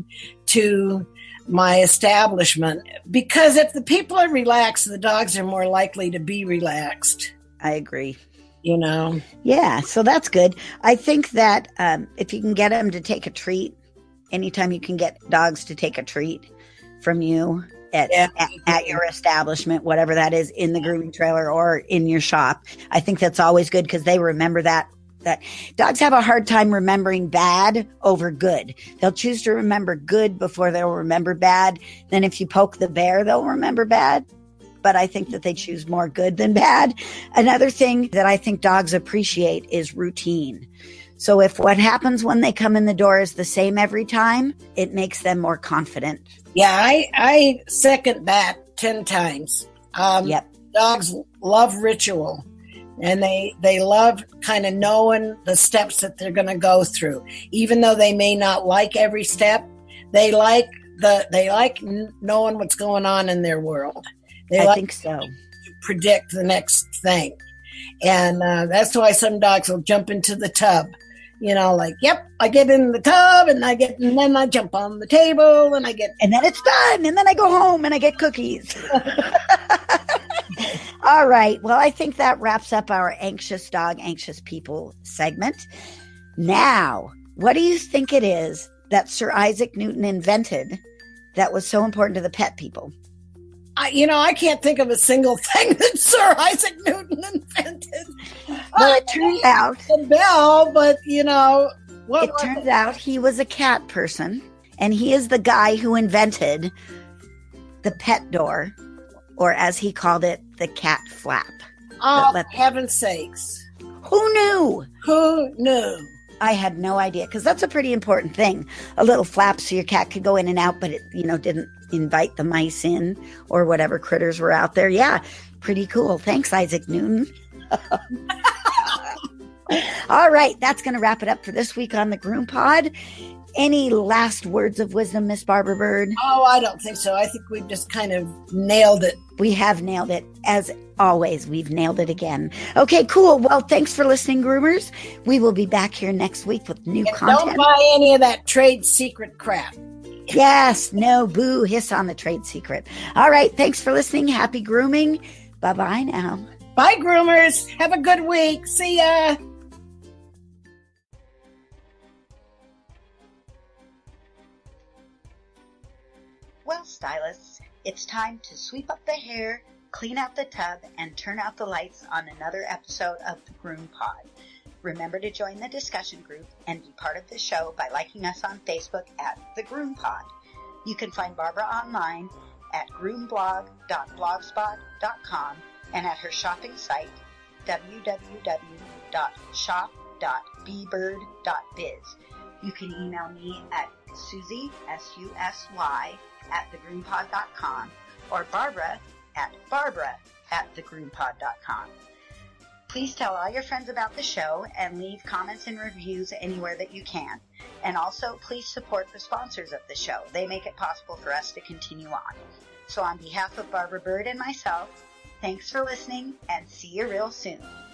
[SPEAKER 2] into my establishment, because if the people are relaxed, the dogs are more likely to be relaxed.
[SPEAKER 1] I agree.
[SPEAKER 2] You know?
[SPEAKER 1] Yeah, so that's good. I think that um, if you can get them to take a treat, anytime you can get dogs to take a treat from you at, yeah. at, at your establishment, whatever that is, in the grooming trailer or in your shop, I think that's always good because they remember that. That dogs have a hard time remembering bad over good. They'll choose to remember good before they'll remember bad. Then if you poke the bear, they'll remember bad. But I think that they choose more good than bad. Another thing that I think dogs appreciate is routine. So if what happens when they come in the door is the same every time, it makes them more confident.
[SPEAKER 2] Yeah, I, I second that ten times. Um,
[SPEAKER 1] yep.
[SPEAKER 2] Dogs love ritual. And they, they love kind of knowing the steps that they're going to go through. Even though they may not like every step, they like the they like knowing what's going on in their world. They
[SPEAKER 1] I
[SPEAKER 2] like
[SPEAKER 1] think so.
[SPEAKER 2] to predict the next thing. And uh, that's why some dogs will jump into the tub. You know, like, yep, I get in the tub and I get, and then I jump on the table and I get.
[SPEAKER 1] And then it's done. And then I go home and I get cookies. All right. Well, I think that wraps up our Anxious Dog, Anxious People segment. Now, what do you think it is that Sir Isaac Newton invented that was so important to the pet people?
[SPEAKER 2] I, you know, I can't think of a single thing that Sir Isaac Newton invented.
[SPEAKER 1] Well, it turns out
[SPEAKER 2] the bell, but you know,
[SPEAKER 1] what it turns it? out he was a cat person, and he is the guy who invented the pet door, or as he called it, the cat flap.
[SPEAKER 2] Oh, let- heaven's sakes!
[SPEAKER 1] Who knew?
[SPEAKER 2] Who knew?
[SPEAKER 1] I had no idea, because that's a pretty important thing. A little flap so your cat could go in and out, but it, you know, didn't invite the mice in or whatever critters were out there. Yeah, pretty cool. Thanks, Isaac Newton. All right, that's going to wrap it up for this week on the Groom Pod. Any last words of wisdom, Miss Barbara Bird?
[SPEAKER 2] Oh, I don't think so. I think we've just kind of nailed it.
[SPEAKER 1] We have nailed it. As always, we've nailed it again. Okay, cool. Well, thanks for listening, groomers. We will be back here next week with new
[SPEAKER 2] and
[SPEAKER 1] content.
[SPEAKER 2] Don't buy any of that trade secret crap.
[SPEAKER 1] Yes, no, boo, hiss on the trade secret. All right, thanks for listening. Happy grooming. Bye-bye now.
[SPEAKER 2] Bye, groomers. Have a good week. See ya.
[SPEAKER 1] Well, stylists, it's time to sweep up the hair, clean out the tub, and turn out the lights on another episode of the Groom Pod. Remember to join the discussion group and be part of the show by liking us on Facebook at The Groom Pod. You can find Barbara online at groom blog dot blogspot dot com and at her shopping site, w w w dot shop dot b bird dot biz. You can email me at Susie, S U S Y, at the groom pod dot com or Barbara at Barbara at the groom pod dot com. Please tell all your friends about the show and leave comments and reviews anywhere that you can. And also, please support the sponsors of the show. They make it possible for us to continue on. So on behalf of Barbara Bird and myself, thanks for listening and see you real soon.